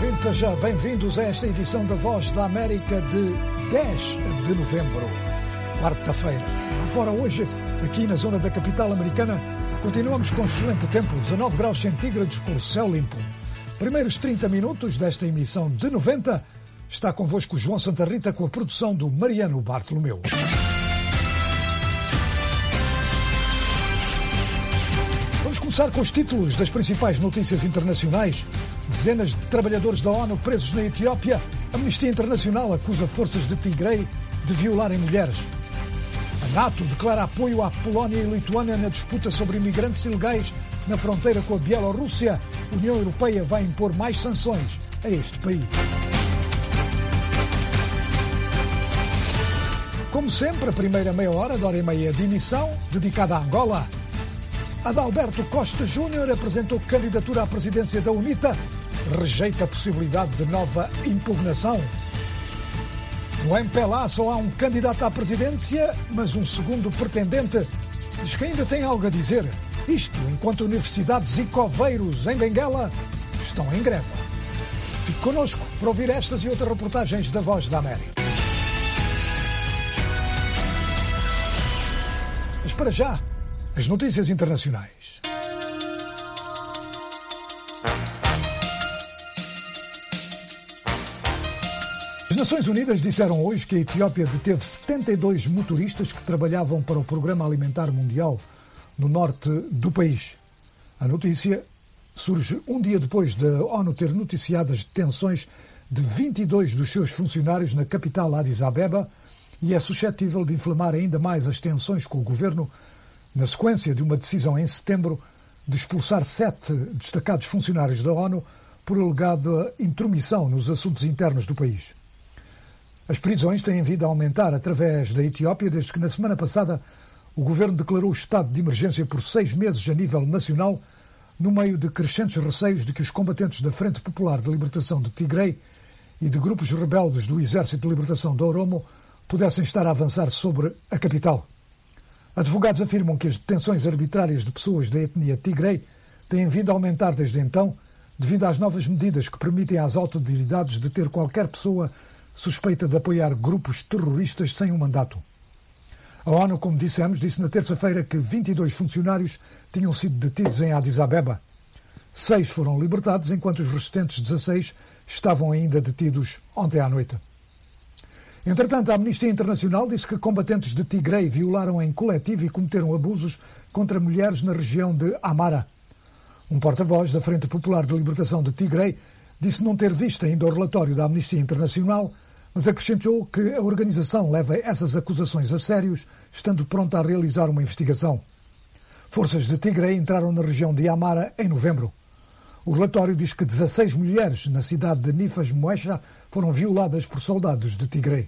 ouvintes, seja bem-vindos a esta edição da Voz da América de 10 de novembro, quarta-feira. Lá fora hoje, aqui na zona da capital americana, continuamos com excelente tempo, 19 graus centígrados com o céu limpo. Primeiros 30 minutos desta emissão de 90, está convosco João Santa Rita com a produção do Mariano Bartolomeu. Vamos começar com os títulos das principais notícias internacionais. Dezenas de trabalhadores da ONU presos na Etiópia. A Amnistia Internacional acusa forças de Tigray de violarem mulheres. A NATO declara apoio à Polónia e Lituânia na disputa sobre imigrantes ilegais na fronteira com a Bielorrússia. A União Europeia vai impor mais sanções a este país. Como sempre, a primeira meia hora da hora e meia de emissão, dedicada a Angola. Adalberto Costa Júnior apresentou candidatura à presidência da UNITA, rejeita a possibilidade de nova impugnação. No MPLA só há um candidato à presidência, mas um segundo pretendente diz que ainda tem algo a dizer. Isto enquanto universidades e coveiros em Benguela estão em greve. Fique connosco para ouvir estas e outras reportagens da Voz da América. Mas para já, as notícias internacionais. As Nações Unidas disseram hoje que a Etiópia deteve 72 motoristas que trabalhavam para o Programa Alimentar Mundial no norte do país. A notícia surge um dia depois da ONU ter noticiado as detenções de 22 dos seus funcionários na capital Addis Abeba e é suscetível de inflamar ainda mais as tensões com o governo na sequência de uma decisão em setembro de expulsar 7 destacados funcionários da ONU por alegada intromissão nos assuntos internos do país. As prisões têm vindo a aumentar através da Etiópia desde que na semana passada o governo declarou o estado de emergência por 6 meses a nível nacional, no meio de crescentes receios de que os combatentes da Frente Popular de Libertação de Tigray e de grupos rebeldes do Exército de Libertação da Oromo pudessem estar a avançar sobre a capital. Advogados afirmam que as detenções arbitrárias de pessoas da etnia Tigray têm vindo a aumentar desde então, devido às novas medidas que permitem às autoridades deter qualquer pessoa suspeita de apoiar grupos terroristas sem um mandato. A ONU, como dissemos, disse na terça-feira que 22 funcionários tinham sido detidos em Addis Abeba. 6 foram libertados, enquanto os restantes 16 estavam ainda detidos ontem à noite. Entretanto, a Amnistia Internacional disse que combatentes de Tigray violaram em coletivo e cometeram abusos contra mulheres na região de Amhara. Um porta-voz da Frente Popular de Libertação de Tigray disse não ter visto ainda o relatório da Amnistia Internacional, mas acrescentou que a organização leva essas acusações a sérios, estando pronta a realizar uma investigação. Forças de Tigray entraram na região de Amhara em novembro. O relatório diz que 16 mulheres na cidade de Nifas Moesha foram violadas por soldados de Tigray.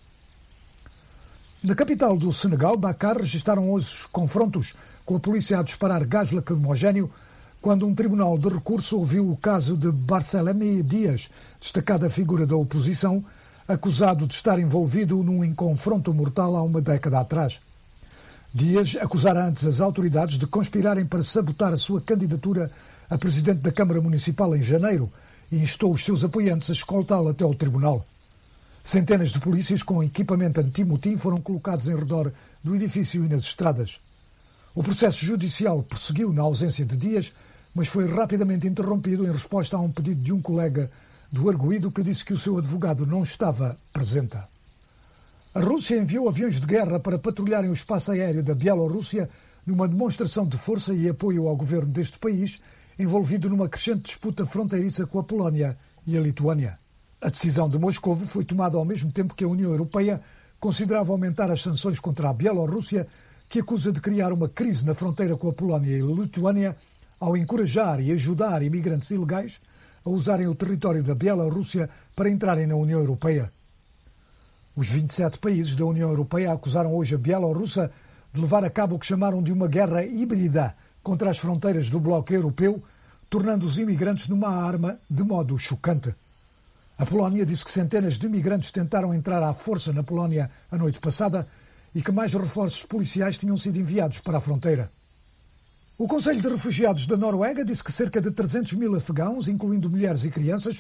Na capital do Senegal, Dakar, registaram hoje confrontos com a polícia a disparar gás lacrimogéneo quando um tribunal de recurso ouviu o caso de Barthélemy Dias, destacada figura da oposição, acusado de estar envolvido num confronto mortal há uma década atrás. Dias acusara antes as autoridades de conspirarem para sabotar a sua candidatura a presidente da Câmara Municipal em janeiro e instou os seus apoiantes a escoltá-lo até ao tribunal. Centenas de polícias com equipamento anti-motim foram colocados em redor do edifício e nas estradas. O processo judicial prosseguiu na ausência de Dias, mas foi rapidamente interrompido em resposta a um pedido de um colega do arguido que disse que o seu advogado não estava presente. A Rússia enviou aviões de guerra para patrulharem o espaço aéreo da Bielorrússia numa demonstração de força e apoio ao governo deste país, envolvido numa crescente disputa fronteiriça com a Polónia e a Lituânia. A decisão de Moscou foi tomada ao mesmo tempo que a União Europeia considerava aumentar as sanções contra a Bielorrússia, que acusa de criar uma crise na fronteira com a Polónia e a Lituânia ao encorajar e ajudar imigrantes ilegais a usarem o território da Bielorrússia para entrarem na União Europeia. Os 27 países da União Europeia acusaram hoje a Bielorrússia de levar a cabo o que chamaram de uma guerra híbrida contra as fronteiras do bloco europeu, tornando os imigrantes numa arma de modo chocante. A Polónia disse que centenas de imigrantes tentaram entrar à força na Polónia a noite passada e que mais reforços policiais tinham sido enviados para a fronteira. O Conselho de Refugiados da Noruega disse que cerca de 300 mil afegãos, incluindo mulheres e crianças,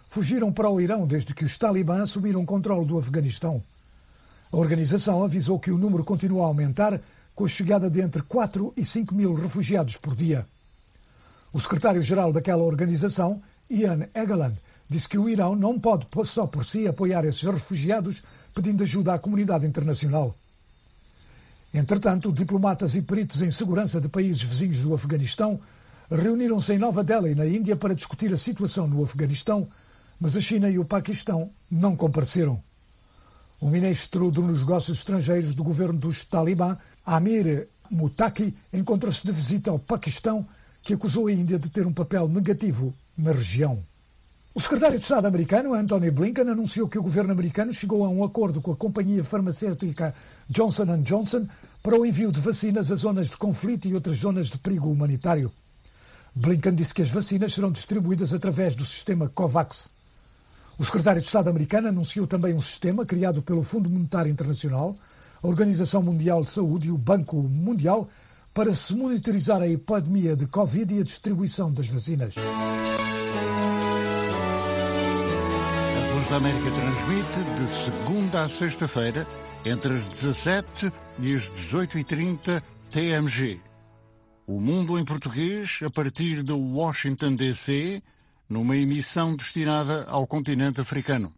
fugiram para o Irão desde que os talibãs assumiram o controle do Afeganistão. A organização avisou que o número continua a aumentar com a chegada de entre 4 e 5 mil refugiados por dia. O secretário-geral daquela organização, Ian Egeland, disse que o Irão não pode só por si apoiar esses refugiados, pedindo ajuda à comunidade internacional. Entretanto, diplomatas e peritos em segurança de países vizinhos do Afeganistão reuniram-se em Nova Delhi, na Índia, para discutir a situação no Afeganistão, mas a China e o Paquistão não compareceram. O ministro dos Negócios Estrangeiros do governo dos Talibã, Amir Muttaqi, encontra-se de visita ao Paquistão, que acusou a Índia de ter um papel negativo na região. O secretário de Estado americano, Antony Blinken, anunciou que o governo americano chegou a um acordo com a companhia farmacêutica Johnson & Johnson para o envio de vacinas a zonas de conflito e outras zonas de perigo humanitário. Blinken disse que as vacinas serão distribuídas através do sistema COVAX. O secretário de Estado americano anunciou também um sistema criado pelo Fundo Monetário Internacional, a Organização Mundial de Saúde e o Banco Mundial para se monitorizar a epidemia de Covid e a distribuição das vacinas. A Voz da América transmite de segunda a sexta-feira, entre as 17 e as 18h30 TMG. O Mundo em Português, a partir de Washington, D.C., numa emissão destinada ao continente africano.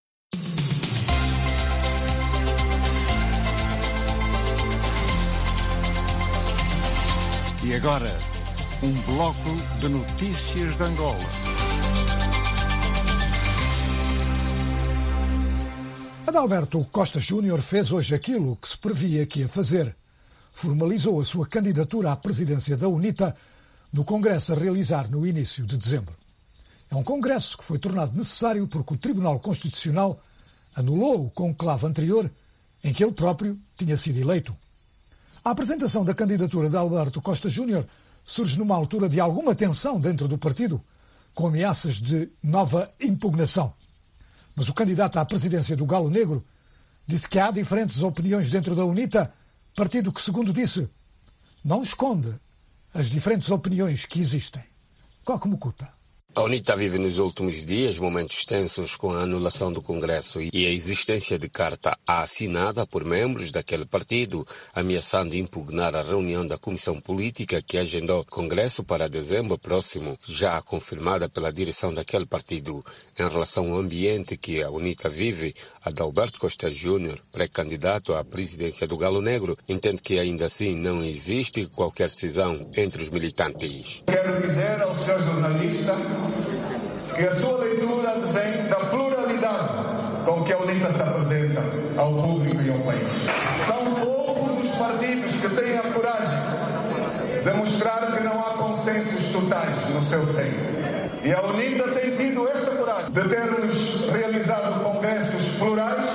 E agora, um bloco de notícias de Angola. Adalberto Costa Júnior fez hoje aquilo que se previa que ia fazer. Formalizou a sua candidatura à presidência da UNITA no congresso a realizar no início de dezembro. É um congresso que foi tornado necessário porque o Tribunal Constitucional anulou o conclave anterior em que ele próprio tinha sido eleito. A apresentação da candidatura de Adalberto Costa Júnior surge numa altura de alguma tensão dentro do partido, com ameaças de nova impugnação. Mas o candidato à presidência do Galo Negro disse que há diferentes opiniões dentro da UNITA, partido que, segundo disse, não esconde as diferentes opiniões que existem. Coque Mukuta. A UNITA vive nos últimos dias momentos tensos com a anulação do Congresso e a existência de carta assinada por membros daquele partido ameaçando impugnar a reunião da Comissão Política que agendou o Congresso para dezembro próximo, já confirmada pela direção daquele partido. Em relação ao ambiente que a UNITA vive, Adalberto Costa Júnior, pré-candidato à presidência do Galo Negro, entende que ainda assim não existe qualquer cisão entre os militantes. Quero dizer ao senhor jornalista que a sua leitura advém da pluralidade com que a UNITA se apresenta ao público e ao país. São poucos os partidos que têm a coragem de mostrar que não há consensos totais no seu seio. E a UNITA tem tido esta coragem de termos realizado congressos plurais,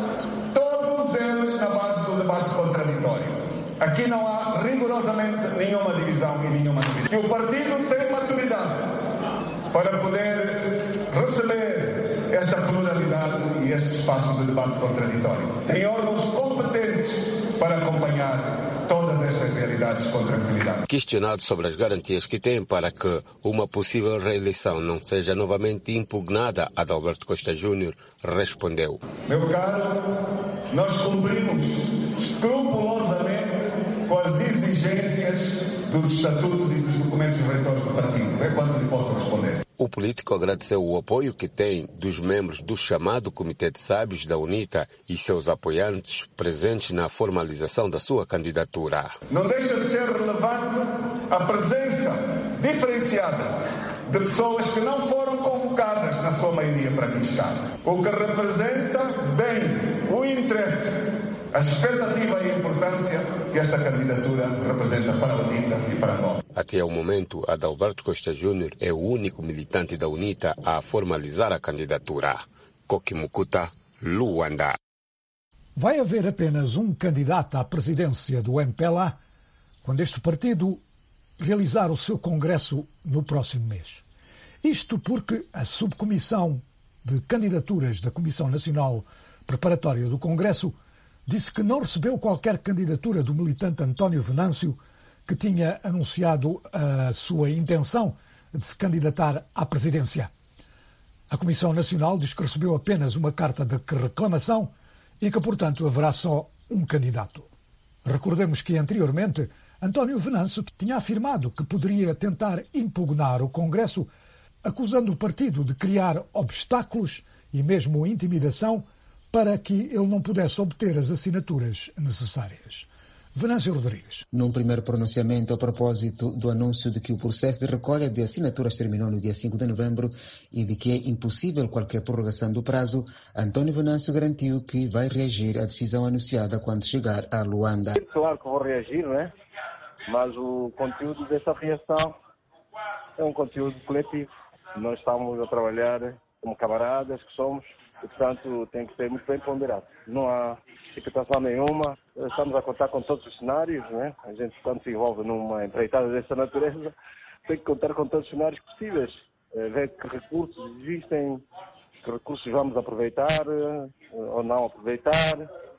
todos eles na base do debate contraditório. Aqui não há rigorosamente nenhuma divisão e nenhuma divisão. E o partido tem maturidade para poder receber esta pluralidade e este espaço de debate contraditório. Tem órgãos competentes para acompanhar todas estas realidades com tranquilidade. Questionado sobre as garantias que tem para que uma possível reeleição não seja novamente impugnada, Adalberto Costa Júnior respondeu: Meu caro, nós cumprimos escrupulosamente com as exigências dos estatutos e dos documentos reitores do partido. É quanto lhe posso responder. O político agradeceu o apoio que tem dos membros do chamado Comitê de Sábios da UNITA e seus apoiantes presentes na formalização da sua candidatura. Não deixa de ser relevante a presença diferenciada de pessoas que não foram convocadas na sua maioria para aqui estar. O que representa bem o interesse, a expectativa e a importância que esta candidatura representa para a UNITA e para Angola. Até o momento, Adalberto Costa Júnior é o único militante da UNITA a formalizar a candidatura. Coque Mukuta, Luanda. Vai haver apenas um candidato à presidência do MPLA quando este partido realizar o seu congresso no próximo mês. Isto porque a subcomissão de candidaturas da Comissão Nacional Preparatória do Congresso disse que não recebeu qualquer candidatura do militante António Venâncio, que tinha anunciado a sua intenção de se candidatar à presidência. A Comissão Nacional diz que recebeu apenas uma carta de reclamação e que, portanto, haverá só um candidato. Recordemos que, anteriormente, António Venâncio tinha afirmado que poderia tentar impugnar o Congresso, acusando o partido de criar obstáculos e mesmo intimidação para que ele não pudesse obter as assinaturas necessárias. Venâncio Rodrigues. Num primeiro pronunciamento a propósito do anúncio de que o processo de recolha de assinaturas terminou no dia 5 de novembro e de que é impossível qualquer prorrogação do prazo, António Venâncio garantiu que vai reagir à decisão anunciada quando chegar a Luanda. Claro que vou reagir, né? Mas o conteúdo dessa reação é um conteúdo coletivo. Nós estamos a trabalhar como camaradas que somos e, portanto, tem que ser muito bem ponderado. Não há precipitação nenhuma. Estamos a contar com todos os cenários, né? A gente, quando se envolve numa empreitada dessa natureza, tem que contar com todos os cenários possíveis. Ver que recursos existem, que recursos vamos aproveitar ou não aproveitar.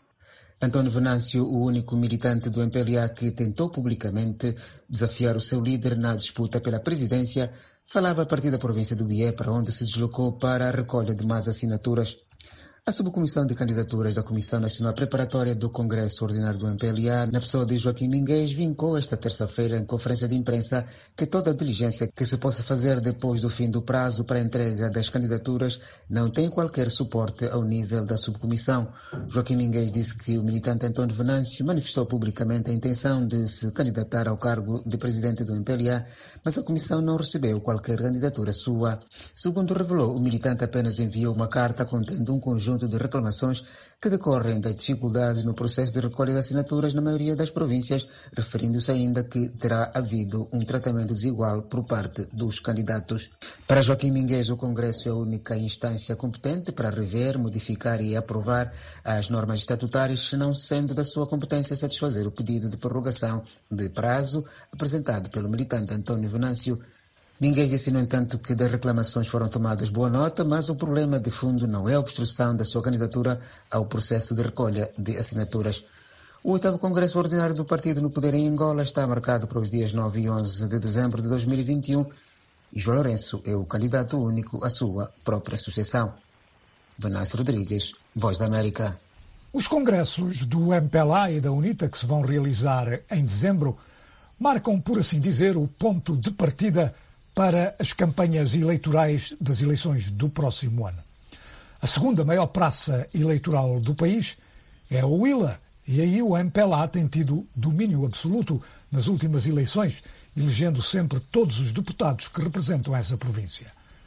António Venâncio, o único militante do MPLA que tentou publicamente desafiar o seu líder na disputa pela presidência, falava a partir da província do Bié, para onde se deslocou para a recolha de mais assinaturas. A subcomissão de candidaturas da Comissão Nacional Preparatória do Congresso Ordinário do MPLA, na pessoa de Joaquim Minguez, vincou esta terça-feira em conferência de imprensa que toda a diligência que se possa fazer depois do fim do prazo para a entrega das candidaturas não tem qualquer suporte ao nível da subcomissão. Joaquim Minguez disse que o militante António Venâncio manifestou publicamente a intenção de se candidatar ao cargo de presidente do MPLA, mas a comissão não recebeu qualquer candidatura sua. Segundo revelou, o militante apenas enviou uma carta contendo um conjunto de reclamações que decorrem das dificuldades no processo de recolha de assinaturas na maioria das províncias, referindo-se ainda que terá havido um tratamento desigual por parte dos candidatos. Para Joaquim Minguez, o Congresso é a única instância competente para rever, modificar e aprovar as normas estatutárias, não sendo da sua competência satisfazer o pedido de prorrogação de prazo apresentado pelo militante António Venâncio. Minguez disse, no entanto, que das reclamações foram tomadas boa nota, mas o problema de fundo não é a obstrução da sua candidatura ao processo de recolha de assinaturas. O 8º Congresso Ordinário do Partido no Poder em Angola está marcado para os dias 9 e 11 de dezembro de 2021 e João Lourenço é o candidato único à sua própria sucessão. Venâncio Rodrigues, Voz da América. Os congressos do MPLA e da UNITA, que se vão realizar em dezembro, marcam, por assim dizer, o ponto de partida para as campanhas eleitorais das eleições do próximo ano. A segunda maior praça eleitoral do país é a Huila, e aí o MPLA tem tido domínio absoluto nas últimas eleições, elegendo sempre todos os deputados que representam essa província.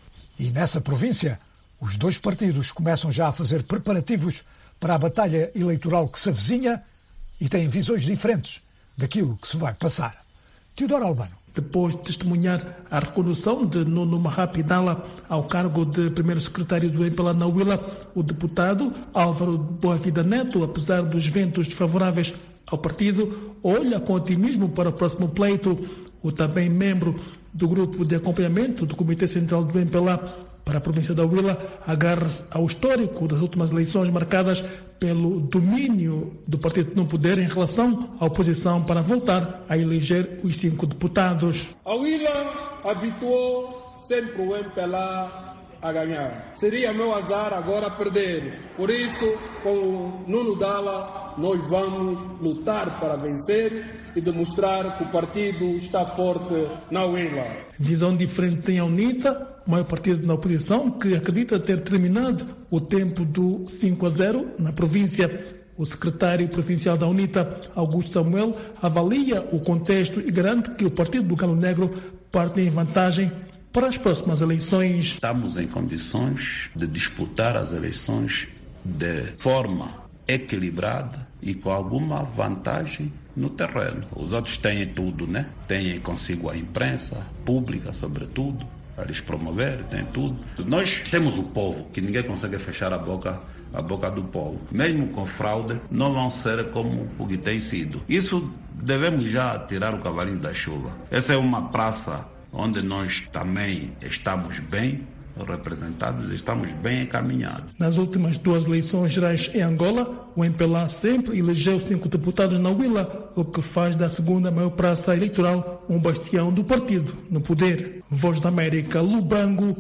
E nessa província, os dois partidos começam já a fazer preparativos para a batalha eleitoral que se avizinha e têm visões diferentes daquilo que se vai passar. Teodoro Albano. Depois de testemunhar a recondução de Nuno Mahapidala ao cargo de primeiro secretário do MPLA na Huila, o deputado Álvaro Boavida Neto, apesar dos ventos desfavoráveis ao partido, olha com otimismo para o próximo pleito. O também membro do grupo de acompanhamento do Comitê Central do MPLA para a província da Huila agarra-se ao histórico das últimas eleições marcadas pelo domínio do partido no poder em relação à oposição para voltar a eleger os 5 deputados. A Huila habituou sempre o MPLA a ganhar. Seria meu azar agora perder. Por isso, com o Nuno Dala, nós vamos lutar para vencer e demonstrar que o partido está forte na Huila. Visão diferente tem a UNITA, o maior partido na oposição, que acredita ter terminado o tempo do 5-0 na província. O secretário provincial da UNITA, Augusto Samuel, avalia o contexto e garante que o partido do Galo Negro parte em vantagem para as próximas eleições. Estamos em condições de disputar as eleições de forma equilibrada e com alguma vantagem no terreno. Os outros têm tudo, né? Têm consigo a imprensa pública, sobretudo, para lhes promover, tem tudo. Nós temos o povo, que ninguém consegue fechar a boca do povo. Mesmo com fraude, não vão ser como o que tem sido. Isso devemos já tirar o cavalinho da chuva. Essa é uma praça onde nós também estamos bem representados, estamos bem encaminhados. Nas últimas 2 eleições gerais em Angola, o MPLA sempre elegeu 5 deputados na Huila, o que faz da segunda maior praça eleitoral um bastião do partido no poder. Voz da América, Lubango,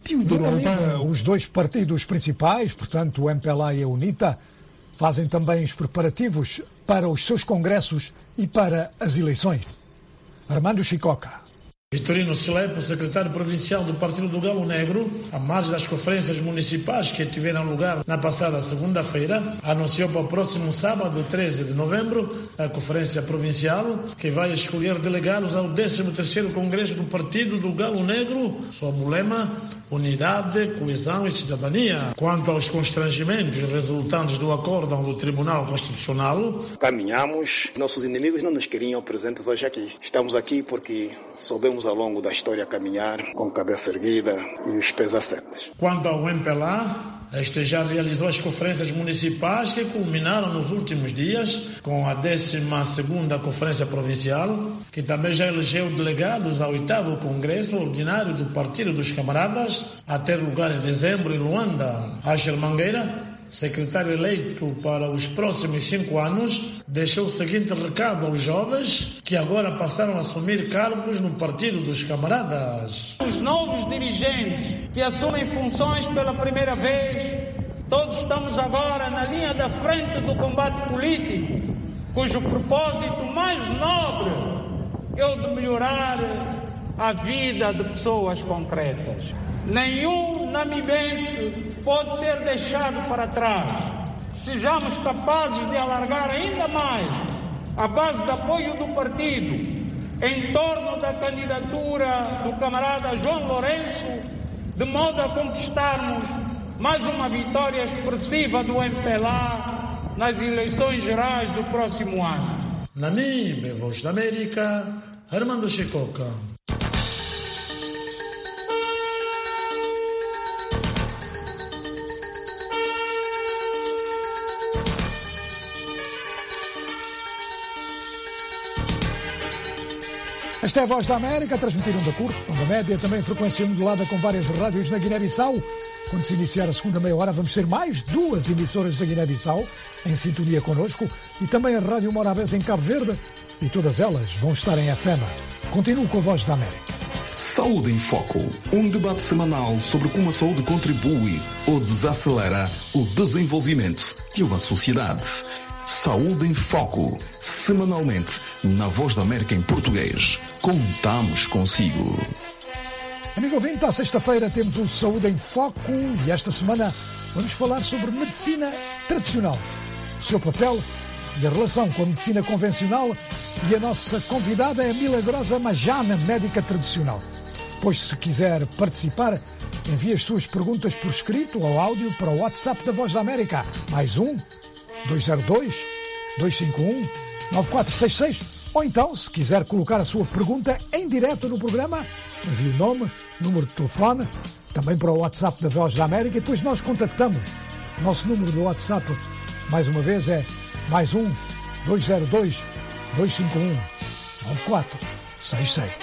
Teodoro Albano. Os dois partidos principais, portanto o MPLA e a UNITA, fazem também os preparativos para os seus congressos e para as eleições. Armando Chicoca. Vitorino Silepo, secretário provincial do Partido do Galo Negro, à margem das conferências municipais que tiveram lugar na passada segunda-feira, anunciou para o próximo sábado, 13 de novembro, a conferência provincial que vai escolher delegados ao 13º Congresso do Partido do Galo Negro, sob o lema Unidade, Coesão e Cidadania. Quanto aos constrangimentos resultantes do acórdão do Tribunal Constitucional, caminhamos, nossos inimigos não nos queriam presentes hoje aqui. Estamos aqui porque soubemos ao longo da história caminhar com cabeça erguida e os pés assentos. Quanto ao MPLA, este já realizou as conferências municipais que culminaram nos últimos dias com a 12ª Conferência Provincial, que também já elegeu delegados ao 8º Congresso Ordinário do Partido dos Camaradas, a ter lugar em dezembro em Luanda. Ángel Mangueira, secretário eleito para os próximos 5 anos, deixou o seguinte recado aos jovens que agora passaram a assumir cargos no Partido dos Camaradas. Os novos dirigentes que assumem funções pela primeira vez, todos estamos agora na linha da frente do combate político, cujo propósito mais nobre é o de melhorar a vida de pessoas concretas. Nenhum namibense pode ser deixado para trás. Sejamos capazes de alargar ainda mais a base de apoio do partido em torno da candidatura do camarada João Lourenço, de modo a conquistarmos mais uma vitória expressiva do MPLA nas eleições gerais do próximo ano. Namibe, Voz da América, Armando Chicoca. Esta é a Voz da América, transmitida onda curta, onda média, também frequência modulada com várias rádios na Guiné-Bissau. Quando se iniciar a segunda meia hora, vamos ter mais 2 emissoras da Guiné-Bissau em sintonia connosco e também a Rádio Morabeza em Cabo Verde, e todas elas vão estar em FM. Continuo com a Voz da América. Saúde em Foco, um debate semanal sobre como a saúde contribui ou desacelera o desenvolvimento de uma sociedade. Saúde em Foco, semanalmente, na Voz da América em português. Contamos consigo. Amigo ouvinte, à sexta-feira temos o Saúde em Foco e esta semana vamos falar sobre medicina tradicional, o seu papel e a relação com a medicina convencional, e a nossa convidada é a Milagrosa Majana, médica tradicional. Pois, se quiser participar, envie as suas perguntas por escrito ou áudio para o WhatsApp da Voz da América, +1 202 251 9466, ou então, se quiser colocar a sua pergunta em direto no programa, envie o nome, número de telefone, também para o WhatsApp da Voz da América, e depois nós contactamos. Nosso número do WhatsApp, mais uma vez, é +1 202 251 9466.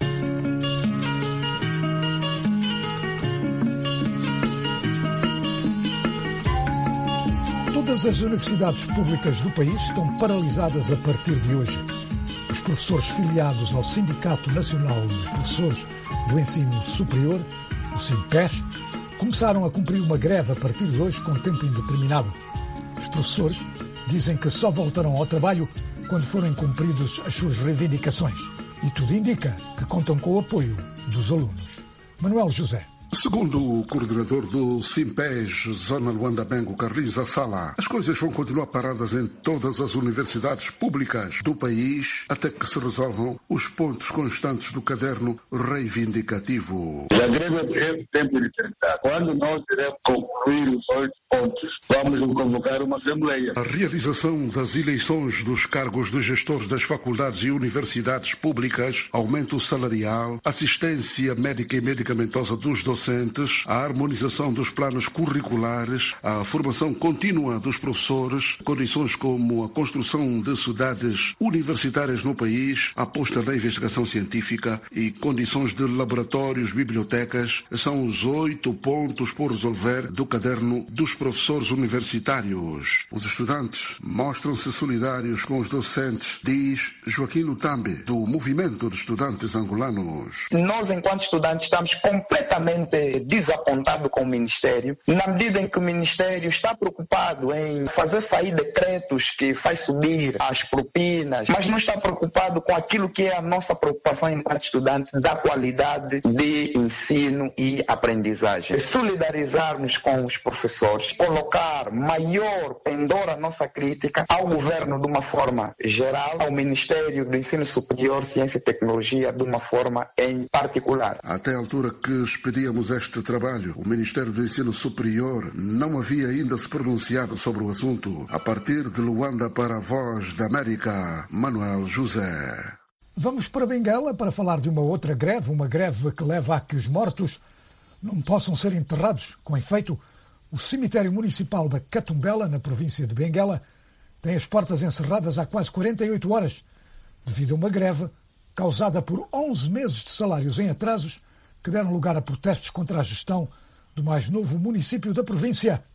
Todas as universidades públicas do país estão paralisadas a partir de hoje. Os professores filiados ao Sindicato Nacional dos Professores do Ensino Superior, o SINPES, começaram a cumprir uma greve a partir de hoje com tempo indeterminado. Os professores dizem que só voltarão ao trabalho quando forem cumpridas as suas reivindicações. E tudo indica que contam com o apoio dos alunos. Manuel José. Segundo o coordenador do SINPES, Zona Luanda Bengo, Carlinhos Assala, as coisas vão continuar paradas em todas as universidades públicas do país até que se resolvam os pontos constantes do caderno reivindicativo. A greve é tempo de tentar. Quando nós iremos concluir os 8 pontos, vamos convocar uma assembleia. A realização das eleições dos cargos de gestores das faculdades e universidades públicas, aumento salarial, assistência médica e medicamentosa dos docentes, a harmonização dos planos curriculares, a formação contínua dos professores, condições como a construção de cidades universitárias no país, a aposta na investigação científica e condições de laboratórios, bibliotecas, são os 8 pontos por resolver do caderno dos professores universitários. Os estudantes mostram-se solidários com os docentes, diz Joaquim Lutambe, do Movimento de Estudantes Angolanos. Nós, enquanto estudantes, estamos completamente bastante desapontado com o Ministério, na medida em que o Ministério está preocupado em fazer sair decretos que faz subir as propinas, mas não está preocupado com aquilo que é a nossa preocupação enquanto estudante, da qualidade de ensino e aprendizagem. Solidarizarmos com os professores, colocar maior pendor à nossa crítica ao governo de uma forma geral, ao Ministério do Ensino Superior, Ciência e Tecnologia de uma forma em particular. Até a altura que expedíamos este trabalho, o Ministério do Ensino Superior não havia ainda se pronunciado sobre o assunto. A partir de Luanda para a Voz da América, Manuel José. Vamos para Benguela para falar de uma outra greve, uma greve que leva a que os mortos não possam ser enterrados. Com efeito, o cemitério municipal da Catumbela, na província de Benguela, tem as portas encerradas há quase 48 horas, devido a uma greve causada por 11 meses de salários em atrasos que deram lugar a protestos contra a gestão do mais novo município da província.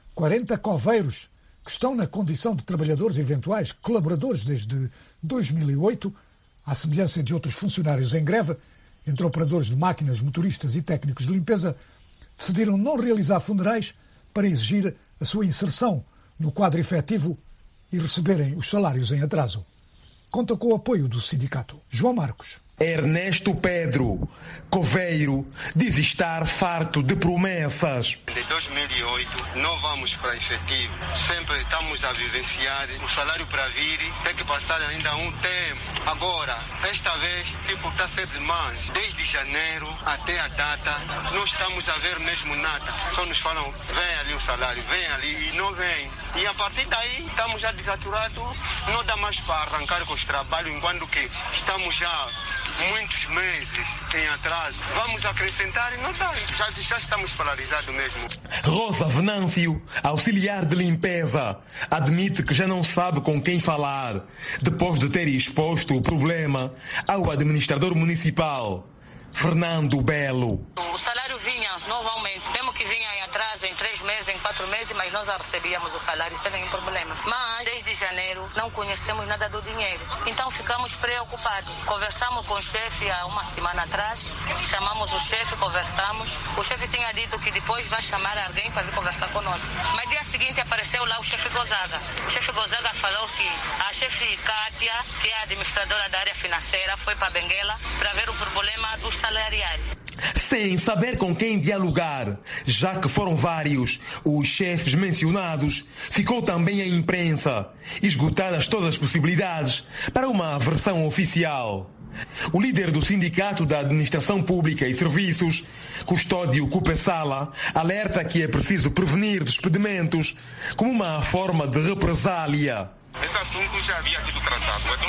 40 coveiros, que estão na condição de trabalhadores eventuais, colaboradores desde 2008, à semelhança de outros funcionários em greve, entre operadores de máquinas, motoristas e técnicos de limpeza, decidiram não realizar funerais para exigir a sua inserção no quadro efetivo e receberem os salários em atraso. Conta com o apoio do sindicato. João Marcos. Ernesto Pedro, coveiro, diz estar farto de promessas. De 2008 não vamos para efetivo. Sempre estamos a vivenciar o salário para vir, tem que passar ainda um tempo. Agora, esta vez, está a ser demais. Desde janeiro até a data, não estamos a ver mesmo nada. Só nos falam, vem ali o salário, vem ali, e não vem. E a partir daí, estamos já desaturados, não dá mais para arrancar com os trabalhos, enquanto que estamos já muitos meses em atraso. Vamos acrescentar e não dá. Já estamos paralisados mesmo. Rosa Venâncio, auxiliar de limpeza, admite que já não sabe com quem falar, depois de ter exposto o problema ao administrador municipal, Fernando Belo. O salário vinha novamente, mesmo que vinha em atraso em 3 meses, em 4 meses, mas nós já recebíamos o salário sem nenhum problema. Mas desde janeiro não conhecemos nada do dinheiro. Então ficamos preocupados. Conversamos com o chefe há uma semana atrás, chamamos o chefe, conversamos. O chefe tinha dito que depois vai chamar alguém para vir conversar conosco. Mas dia seguinte apareceu lá o chefe Gozaga. O chefe Gozaga falou que a chefe Kátia, que é a administradora da área financeira, foi para Benguela para ver o problema do salarial. Sem saber com quem dialogar, já que foram vários os chefes mencionados, ficou também a imprensa, esgotadas todas as possibilidades para uma versão oficial. O líder do Sindicato da Administração Pública e Serviços, Custódio Cupessala, alerta que é preciso prevenir despedimentos como uma forma de represália. Esse assunto já havia sido tratado em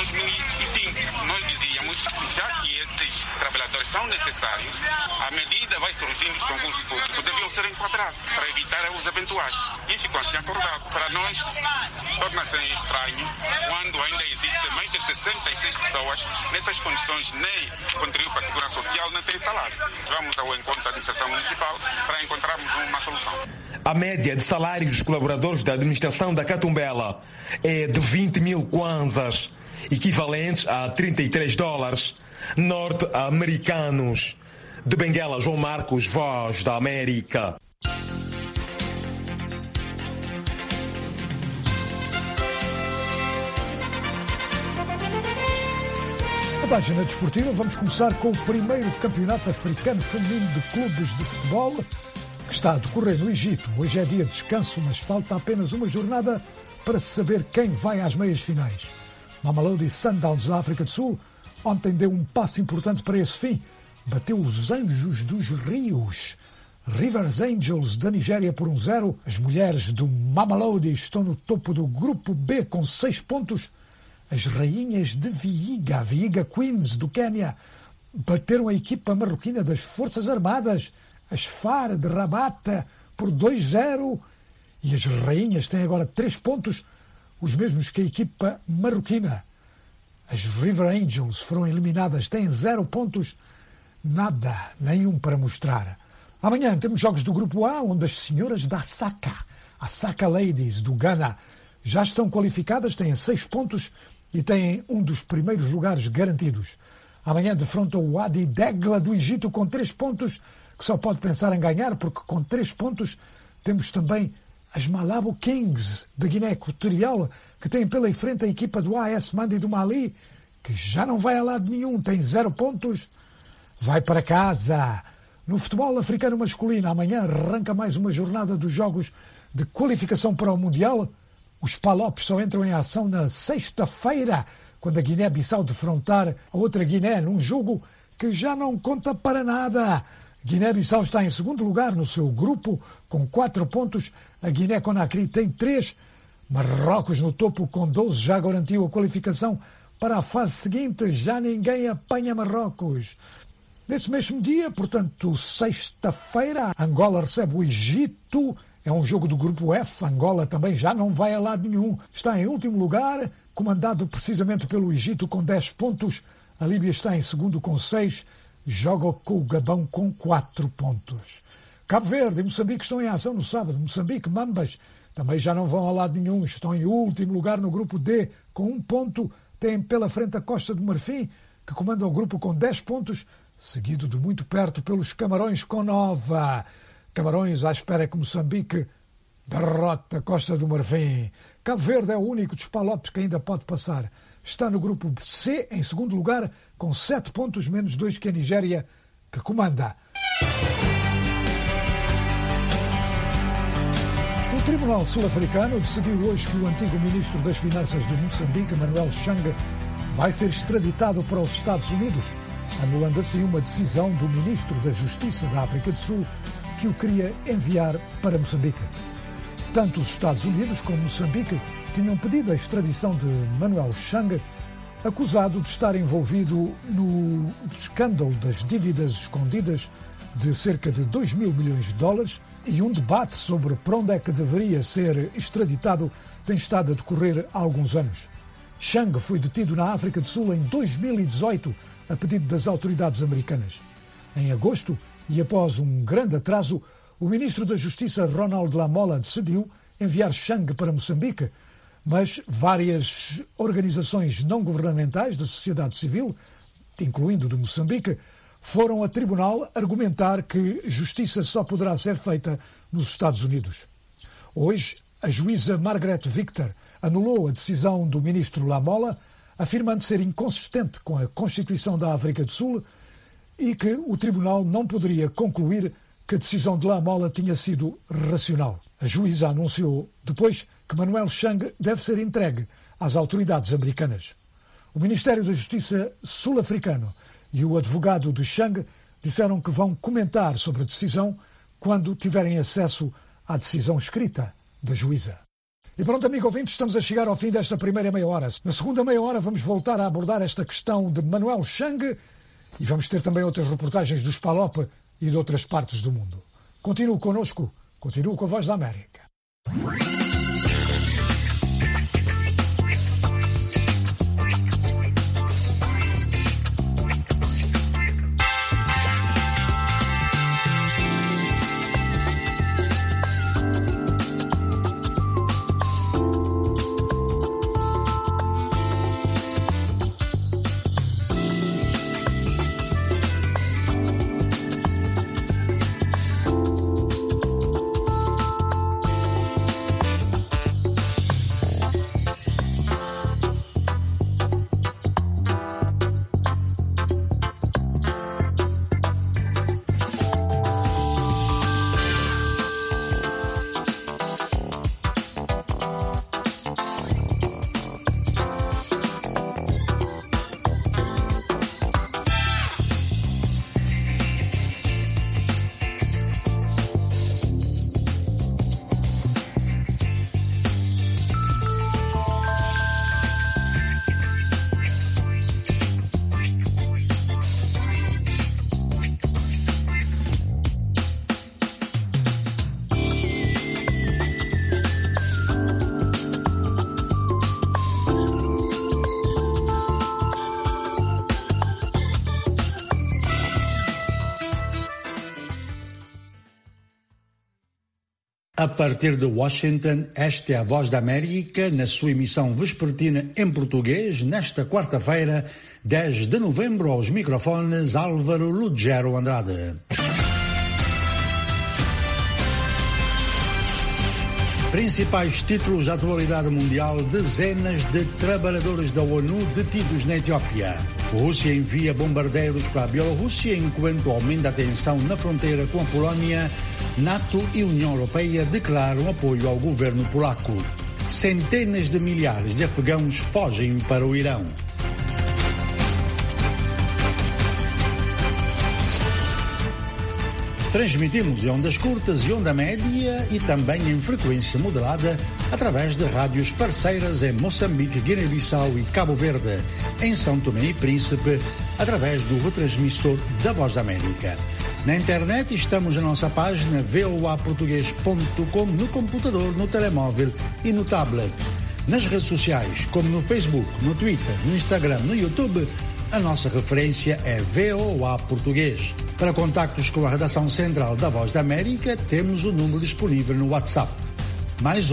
2005. Nós dizíamos, já que esses trabalhadores são necessários, a medida vai surgindo, os concursos públicos deviam ser enquadrados para evitar os eventuais. E ficou assim acordado. Para nós, torna-se estranho quando ainda existem mais de 66 pessoas nessas condições, nem contribuem para a segurança social, nem têm salário. Vamos ao encontro da administração municipal para encontrarmos uma solução. A média de salários dos colaboradores da administração da Catumbela é de 20 mil kwanzas, equivalentes a $33 norte-americanos. De Benguela, João Marcos, Voz da América. Na página desportiva vamos começar com o primeiro campeonato africano feminino de clubes de futebol, que está a decorrer no Egito. Hoje é dia de descanso, mas falta apenas uma jornada para saber quem vai às meias finais. Mamelodi Sundowns da África do Sul ontem deu um passo importante para esse fim. Bateu os Anjos dos Rios, Rivers Angels da Nigéria por 1-0. As mulheres do Mamelodi estão no topo do grupo B com 6 pontos. As rainhas de Vihiga, Vihiga Queens do Quênia, bateram a equipa marroquina das Forças Armadas, as FAR de Rabat, por 2-0. E as rainhas têm agora 3 pontos, os mesmos que a equipa marroquina. As River Angels foram eliminadas, têm 0 pontos, nada, nenhum para mostrar. Amanhã temos jogos do Grupo A, onde as senhoras da Asaka Ladies do Ghana, já estão qualificadas, têm 6 pontos e têm um dos primeiros lugares garantidos. Amanhã defrontam o Wadi Degla do Egito com 3 pontos, que só pode pensar em ganhar, porque com 3 pontos temos também as Malabo Kings, da Guiné Equatorial, que tem pela frente a equipa do AS Mandi do Mali, que já não vai a lado nenhum, tem 0 pontos, vai para casa. No futebol africano masculino, amanhã arranca mais uma jornada dos jogos de qualificação para o Mundial. Os Palopes só entram em ação na sexta-feira, quando a Guiné-Bissau defrontar a outra Guiné num jogo que já não conta para nada. Guiné-Bissau está em segundo lugar no seu grupo com 4 pontos. A Guiné-Conakry tem 3. Marrocos no topo com 12 já garantiu a qualificação para a fase seguinte. Já ninguém apanha Marrocos. Nesse mesmo dia, portanto, sexta-feira, Angola recebe o Egito. É um jogo do grupo F. Angola também já não vai a lado nenhum. Está em último lugar, comandado precisamente pelo Egito com 10 pontos. A Líbia está em segundo com 6. Joga com o Gabão com 4 pontos. Cabo Verde e Moçambique estão em ação no sábado. Moçambique, Mambas, também já não vão a lado nenhum. Estão em último lugar no grupo D com 1 ponto. Têm pela frente a Costa do Marfim, que comanda o grupo com 10 pontos, seguido de muito perto pelos Camarões com 9. Camarões à espera que Moçambique derrota a Costa do Marfim. Cabo Verde é o único dos Palopes que ainda pode passar. Está no grupo C, em segundo lugar, com 7 pontos, menos 2 que a Nigéria, que comanda. O Tribunal Sul-Africano decidiu hoje que o antigo ministro das Finanças de Moçambique, Manuel Chang, vai ser extraditado para os Estados Unidos, anulando assim uma decisão do ministro da Justiça da África do Sul, que o queria enviar para Moçambique. Tanto os Estados Unidos como Moçambique tinham pedido a extradição de Manuel Chang, acusado de estar envolvido no escândalo das dívidas escondidas de cerca de 2 mil milhões de dólares, e um debate sobre para onde é que deveria ser extraditado tem estado a decorrer há alguns anos. Chang foi detido na África do Sul em 2018 a pedido das autoridades americanas. Em agosto, e após um grande atraso, o ministro da Justiça, Ronald Lamola, decidiu enviar Chang para Moçambique, mas várias organizações não governamentais da sociedade civil, incluindo de Moçambique, foram a tribunal argumentar que justiça só poderá ser feita nos Estados Unidos. Hoje, a juíza Margaret Victor anulou a decisão do ministro Lamola, afirmando ser inconsistente com a Constituição da África do Sul e que o tribunal não poderia concluir que a decisão de Lamola tinha sido racional. A juíza anunciou depois que Manuel Chang deve ser entregue às autoridades americanas. O Ministério da Justiça sul-africano e o advogado de Chang disseram que vão comentar sobre a decisão quando tiverem acesso à decisão escrita da juíza. E pronto, amigo ouvinte, estamos a chegar ao fim desta primeira meia hora. Na segunda meia hora vamos voltar a abordar esta questão de Manuel Chang e vamos ter também outras reportagens dos Palop e de outras partes do mundo. Continue connosco, continue com a Voz da América. A partir de Washington, esta é a Voz da América, na sua emissão vespertina em português, nesta quarta-feira, 10 de novembro, aos microfones Álvaro Lugero Andrade. Principais títulos da atualidade mundial: dezenas de trabalhadores da ONU detidos na Etiópia. A Rússia envia bombardeiros para a Bielorrússia enquanto aumenta a tensão na fronteira com a Polónia. NATO e União Europeia declaram apoio ao governo polaco. Centenas de milhares de afegãos fogem para o Irão. Transmitimos em ondas curtas e onda média e também em frequência modulada através de rádios parceiras em Moçambique, Guiné-Bissau e Cabo Verde, em São Tomé e Príncipe, através do retransmissor da Voz da América. Na internet estamos na nossa página voaportugues.com, no computador, no telemóvel e no tablet. Nas redes sociais, como no Facebook, no Twitter, no Instagram, no YouTube, a nossa referência é VOA Português. Para contactos com a redação central da Voz da América, temos o número disponível no WhatsApp. Mais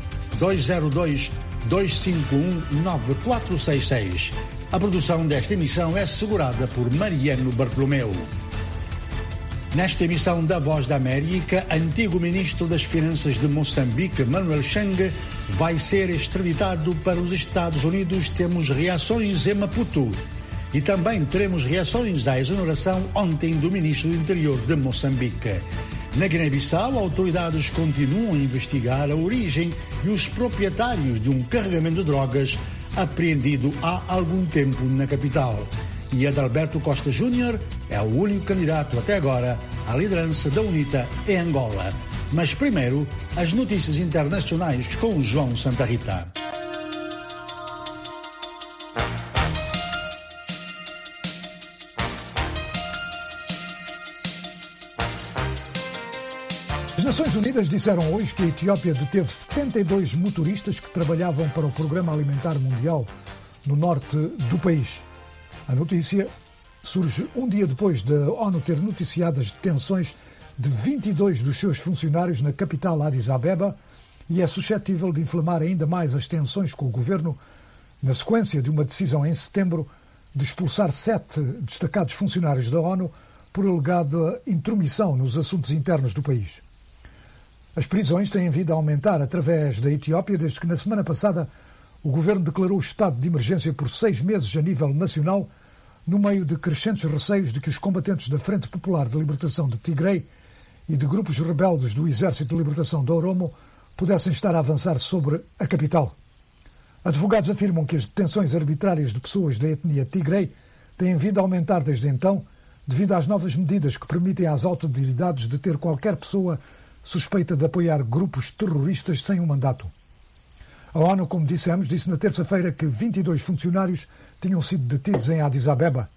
202-251-9466. A produção desta emissão é assegurada por Mariano Bartolomeu. Nesta emissão da Voz da América, antigo ministro das Finanças de Moçambique, Manuel Chang, vai ser extraditado para os Estados Unidos. Temos reações em Maputo. E também teremos reações à exoneração ontem do ministro do Interior de Moçambique. Na Guiné-Bissau, autoridades continuam a investigar a origem e os proprietários de um carregamento de drogas apreendido há algum tempo na capital. E Adalberto Costa Júnior é o único candidato até agora à liderança da UNITA em Angola. Mas primeiro, as notícias internacionais com João Santa Rita. As Nações Unidas disseram hoje que a Etiópia deteve 72 motoristas que trabalhavam para o Programa Alimentar Mundial no norte do país. A notícia surge um dia depois da ONU ter noticiado as detenções de 22 dos seus funcionários na capital Addis Abeba e é suscetível de inflamar ainda mais as tensões com o governo na sequência de uma decisão em setembro de expulsar 7 destacados funcionários da ONU por alegada intromissão nos assuntos internos do país. As prisões têm vindo a aumentar através da Etiópia desde que na semana passada o governo declarou o estado de emergência por 6 meses a nível nacional, no meio de crescentes receios de que os combatentes da Frente Popular de Libertação de Tigray e de grupos rebeldes do Exército de Libertação da Oromo pudessem estar a avançar sobre a capital. Advogados afirmam que as detenções arbitrárias de pessoas da etnia Tigray têm vindo a aumentar desde então, devido às novas medidas que permitem às autoridades deter qualquer pessoa suspeita de apoiar grupos terroristas sem um mandato. A ONU, como dissemos, disse na terça-feira que 22 funcionários tinham sido detidos em Addis Abeba.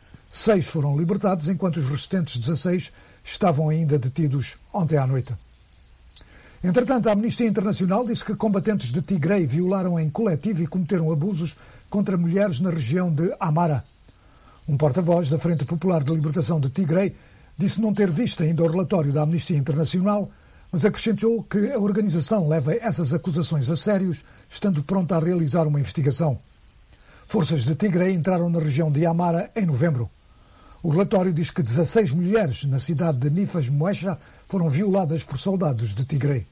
6 foram libertados, enquanto os restantes 16 estavam ainda detidos ontem à noite. Entretanto, a Amnistia Internacional disse que combatentes de Tigray violaram em coletivo e cometeram abusos contra mulheres na região de Amara. Um porta-voz da Frente Popular de Libertação de Tigray disse não ter visto ainda o relatório da Amnistia Internacional, mas acrescentou que a organização leva essas acusações a sérios, estando pronta a realizar uma investigação. Forças de Tigray entraram na região de Amara em novembro. O relatório diz que 16 mulheres na cidade de Nifas Moesha foram violadas por soldados de Tigray.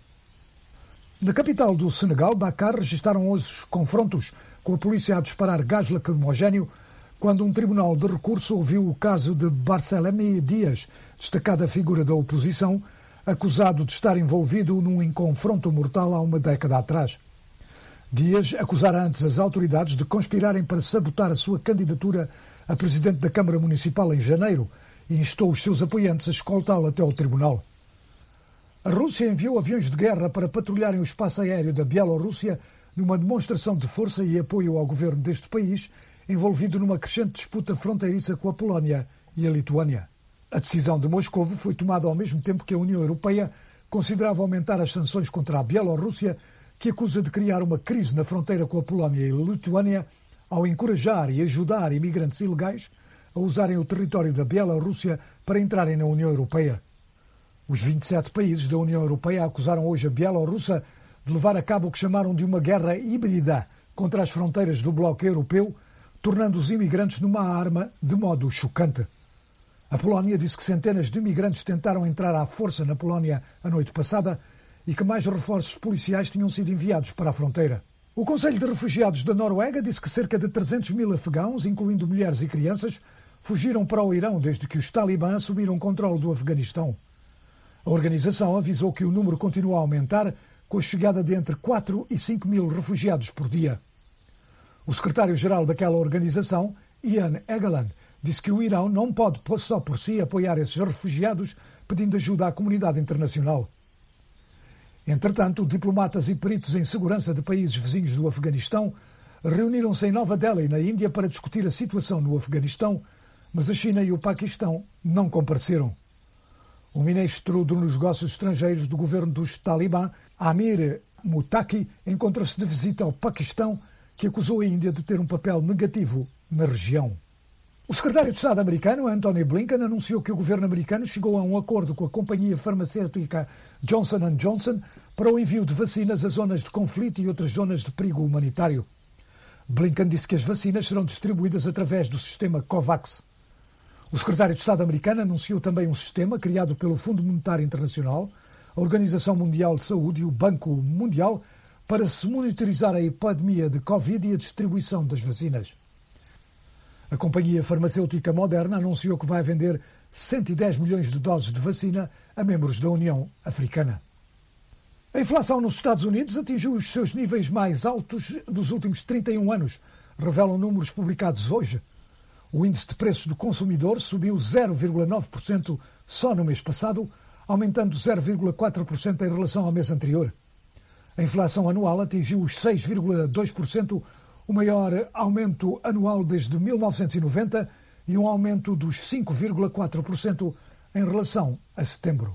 Na capital do Senegal, Dakar, registaram hoje confrontos com a polícia a disparar gás lacrimogéneo quando um tribunal de recurso ouviu o caso de Barthélemy Dias, destacada figura da oposição, acusado de estar envolvido num confronto mortal há uma década atrás. Dias acusara antes as autoridades de conspirarem para sabotar a sua candidatura a presidente da Câmara Municipal em janeiro e instou os seus apoiantes a escoltá-lo até ao tribunal. A Rússia enviou aviões de guerra para patrulharem o espaço aéreo da Bielorrússia numa demonstração de força e apoio ao governo deste país, envolvido numa crescente disputa fronteiriça com a Polónia e a Lituânia. A decisão de Moscou foi tomada ao mesmo tempo que a União Europeia considerava aumentar as sanções contra a Bielorrússia, que acusa de criar uma crise na fronteira com a Polónia e a Lituânia ao encorajar e ajudar imigrantes ilegais a usarem o território da Bielorrússia para entrarem na União Europeia. Os 27 países da União Europeia acusaram hoje a Bielorrússia de levar a cabo o que chamaram de uma guerra híbrida contra as fronteiras do bloco europeu, tornando os imigrantes numa arma de modo chocante. A Polónia disse que centenas de imigrantes tentaram entrar à força na Polónia a noite passada, e que mais reforços policiais tinham sido enviados para a fronteira. O Conselho de Refugiados da Noruega disse que cerca de 300 mil afegãos, incluindo mulheres e crianças, fugiram para o Irão desde que os talibãs assumiram o controle do Afeganistão. A organização avisou que o número continua a aumentar, com a chegada de entre 4 e 5 mil refugiados por dia. O secretário-geral daquela organização, Ian Egeland, disse que o Irão não pode só por si apoiar esses refugiados, pedindo ajuda à comunidade internacional. Entretanto, diplomatas e peritos em segurança de países vizinhos do Afeganistão reuniram-se em Nova Delhi, na Índia, para discutir a situação no Afeganistão, mas a China e o Paquistão não compareceram. O ministro dos Negócios Estrangeiros do governo dos Talibã, Amir Muttaqi, encontra-se de visita ao Paquistão, que acusou a Índia de ter um papel negativo na região. O secretário de Estado americano, Antony Blinken, anunciou que o governo americano chegou a um acordo com a companhia farmacêutica Johnson & Johnson para o envio de vacinas a zonas de conflito e outras zonas de perigo humanitário. Blinken disse que as vacinas serão distribuídas através do sistema COVAX. O secretário de Estado americano anunciou também um sistema criado pelo Fundo Monetário Internacional, a Organização Mundial de Saúde e o Banco Mundial para se monitorizar a epidemia de Covid e a distribuição das vacinas. A companhia farmacêutica Moderna anunciou que vai vender 110 milhões de doses de vacina a membros da União Africana. A inflação nos Estados Unidos atingiu os seus níveis mais altos dos últimos 31 anos, revelam números publicados hoje. O índice de preços do consumidor subiu 0,9% só no mês passado, aumentando 0,4% em relação ao mês anterior. A inflação anual atingiu os 6,2%, o maior aumento anual desde 1990 e um aumento dos 5,4% em relação a setembro.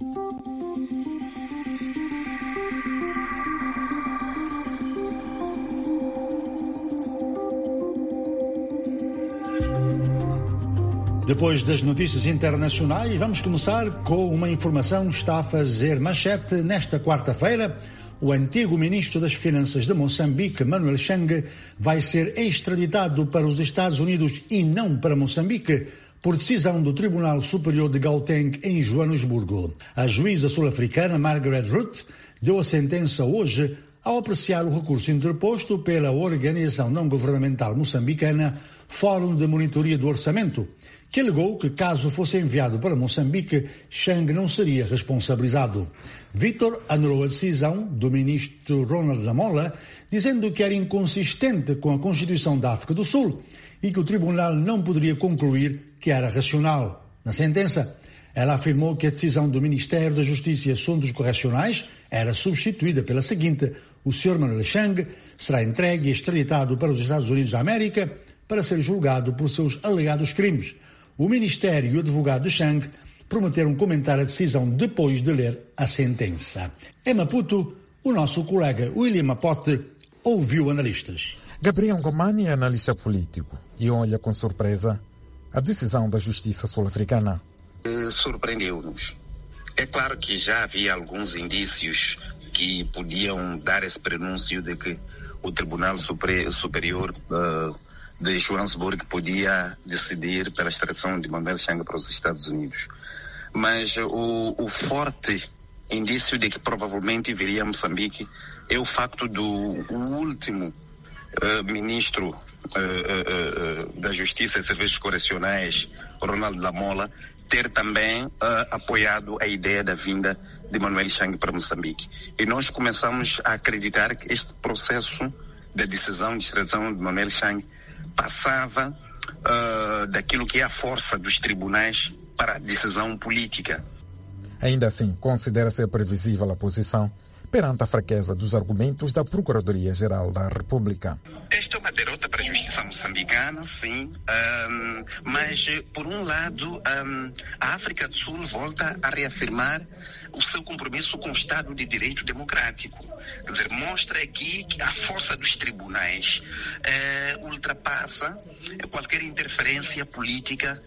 Depois das notícias internacionais, vamos começar com uma informação que está a fazer manchete nesta quarta-feira. O antigo ministro das Finanças de Moçambique, Manuel Chang, vai ser extraditado para os Estados Unidos e não para Moçambique, por decisão do Tribunal Superior de Gauteng, em Joanesburgo. A juíza sul-africana Margaret Ruth deu a sentença hoje ao apreciar o recurso interposto pela organização não-governamental moçambicana Fórum de Monitoria do Orçamento, que alegou que, caso fosse enviado para Moçambique, Chang não seria responsabilizado. Vítor anulou a decisão do ministro Ronald Lamola, dizendo que era inconsistente com a Constituição da África do Sul e que o tribunal não poderia concluir que era racional. Na sentença, ela afirmou que a decisão do Ministério da Justiça e Assuntos Correcionais era substituída pela seguinte: o Sr. Manuel Chang será entregue e extraditado para os Estados Unidos da América para ser julgado por seus alegados crimes. O Ministério e o advogado de Chang prometeram comentar a decisão depois de ler a sentença. Em Maputo, o nosso colega William Mapote ouviu analistas. Gabriel Gomani é analista político e olha com surpresa a decisão da Justiça sul-africana. Surpreendeu-nos. É claro que já havia alguns indícios que podiam dar esse prenúncio de que o Tribunal Superior de Joanesburgo podia decidir pela extradição de Manuel Chang para os Estados Unidos. Mas o forte indício de que provavelmente viria a Moçambique é o facto do último ministro da Justiça e Serviços Correcionais, Ronald Lamola, ter também apoiado a ideia da vinda de Manuel Chang para Moçambique. E nós começamos a acreditar que este processo da decisão de extradição de Manuel Chang passava daquilo que é a força dos tribunais para a decisão política. Ainda assim, considera-se previsível a posição perante a fraqueza dos argumentos da Procuradoria-Geral da República. Esta é uma derrota para a justiça moçambicana, sim, mas, por um lado, a África do Sul volta a reafirmar o seu compromisso com o Estado de Direito Democrático. Quer dizer, mostra aqui que a força dos tribunais ultrapassa qualquer interferência política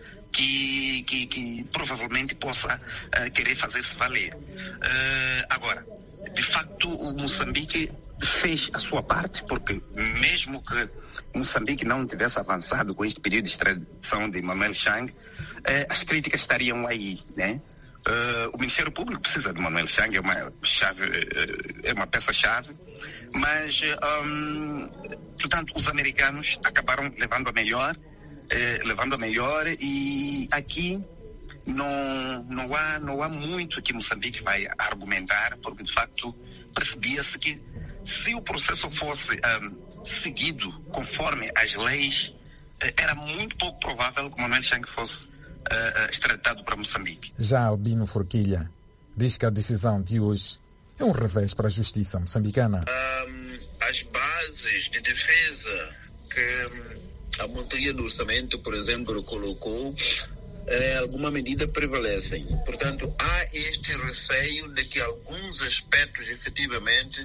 que provavelmente possa querer fazer-se valer. Agora, de facto, o Moçambique fez a sua parte, porque mesmo que Moçambique não tivesse avançado com este pedido de extradição de Manuel Chang, as críticas estariam aí, né? O Ministério Público precisa de Manuel Chang, é uma peça-chave, mas, portanto, os americanos acabaram levando a melhor, e aqui não há muito que Moçambique vai argumentar, porque de facto percebia-se que se o processo fosse seguido conforme as leis, era muito pouco provável que Manuel Chang fosse extraditado para Moçambique. Já Albino Forquilha diz que a decisão de hoje é um revés para a justiça moçambicana. As bases de defesa que a monitoria do orçamento, por exemplo, colocou, alguma medida prevalecem. Portanto, há este receio de que alguns aspectos efetivamente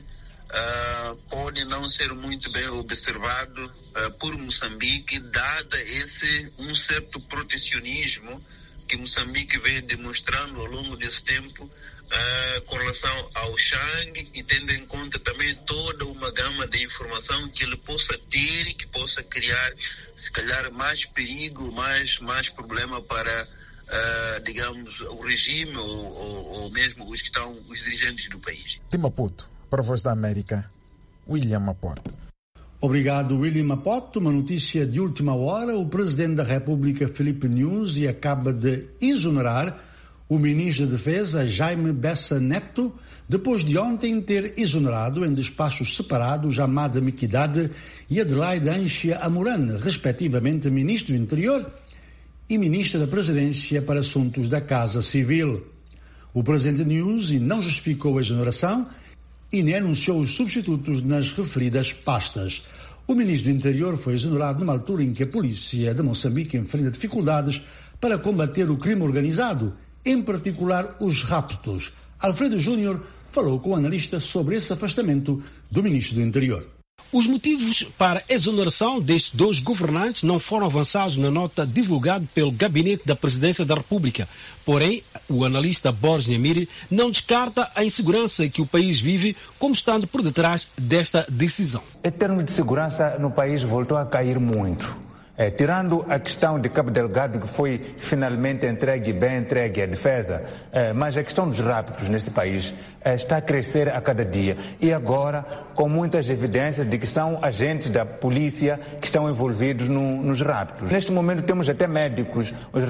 podem não ser muito bem observados por Moçambique, dada um certo protecionismo que Moçambique vem demonstrando ao longo desse tempo com relação ao Chang, e tendo em conta também toda uma gama de informação que ele possa ter e que possa criar, se calhar, mais perigo, mais problema para, digamos, o regime ou mesmo os dirigentes do país. De Maputo, para a Voz da América, William Mapote. Obrigado, William Mapote. Uma notícia de última hora: o Presidente da República, Filipe Nyusi, acaba de exonerar o Ministro da Defesa, Jaime Bessa Neto, depois de ontem ter exonerado em despachos separados Amada Miquidade e Adelaide Anchia Amorane, respectivamente Ministro do Interior e Ministra da Presidência para Assuntos da Casa Civil. O Presidente Nyusi não justificou a exoneração e nem anunciou os substitutos nas referidas pastas. O Ministro do Interior foi exonerado numa altura em que a polícia de Moçambique enfrenta dificuldades para combater o crime organizado, em particular os raptos. Alfredo Júnior falou com o analista sobre esse afastamento do Ministro do Interior. Os motivos para a exoneração destes dois governantes não foram avançados na nota divulgada pelo Gabinete da Presidência da República. Porém, o analista Borges Nyamiri não descarta a insegurança que o país vive como estando por detrás desta decisão. Em termos de segurança, no país voltou a cair muito. Tirando a questão de Cabo Delgado, que foi finalmente bem entregue à defesa, mas a questão dos raptos nesse país está a crescer a cada dia. E agora, com muitas evidências de que são agentes da polícia que estão envolvidos nos raptos. Neste momento temos até médicos.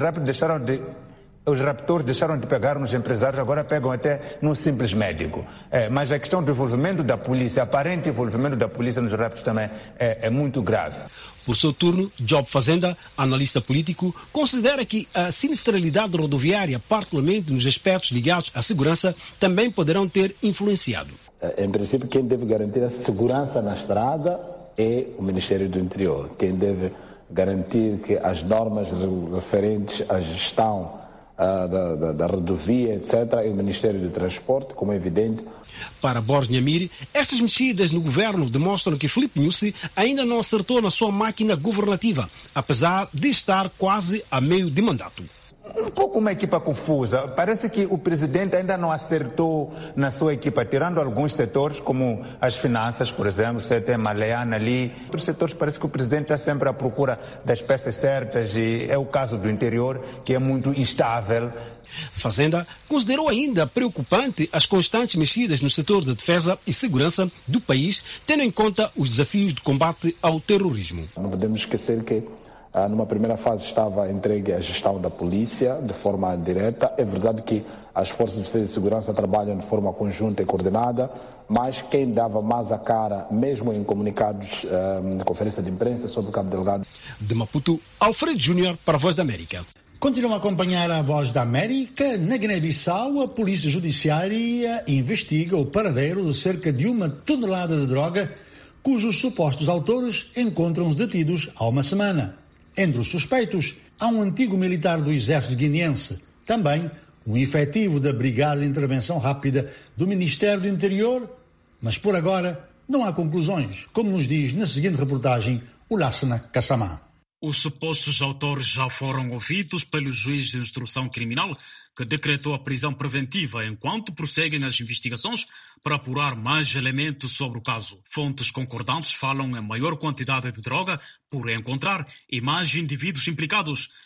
Os raptores deixaram de pegar nos empresários, agora pegam até num simples médico. Mas a questão do envolvimento da polícia, aparente envolvimento da polícia nos raptos também é muito grave. Por seu turno, Job Fazenda, analista político, considera que a sinistralidade rodoviária, particularmente nos aspectos ligados à segurança, também poderão ter influenciado. Em princípio, quem deve garantir a segurança na estrada é o Ministério do Interior. Quem deve garantir que as normas referentes à gestão da rodovia, etc., e o Ministério do Transporte, como é evidente. Para Borges Nyamiri, estas mexidas no governo demonstram que Filipe Nyusi ainda não acertou na sua máquina governativa, apesar de estar quase a meio de mandato. Um pouco uma equipa confusa. Parece que o presidente ainda não acertou na sua equipa, tirando alguns setores, como as finanças, por exemplo, você tem Maleana ali. Outros setores parece que o presidente está sempre à procura das peças certas, e é o caso do interior, que é muito instável. Fazenda considerou ainda preocupante as constantes mexidas no setor da defesa e segurança do país, tendo em conta os desafios de combate ao terrorismo. Não podemos esquecer que numa primeira fase estava entregue a gestão da polícia de forma direta. É verdade que as forças de defesa e segurança trabalham de forma conjunta e coordenada, mas quem dava mais a cara, mesmo em comunicados de conferência de imprensa sobre o Cabo Delgado. De Maputo, Alfredo Júnior para a Voz da América. Continua a acompanhar a Voz da América. Na Guiné-Bissau, a Polícia Judiciária investiga o paradeiro de cerca de 1 tonelada de droga, cujos supostos autores encontram-se detidos há uma semana. Entre os suspeitos, há um antigo militar do exército guineense, também um efetivo da Brigada de Intervenção Rápida do Ministério do Interior, mas por agora não há conclusões, como nos diz na seguinte reportagem o Lassana Kassamá. Os supostos autores já foram ouvidos pelo juiz de instrução criminal, que decretou a prisão preventiva enquanto prosseguem as investigações para apurar mais elementos sobre o caso. Fontes concordantes falam em maior quantidade de droga por encontrar e mais indivíduos implicados.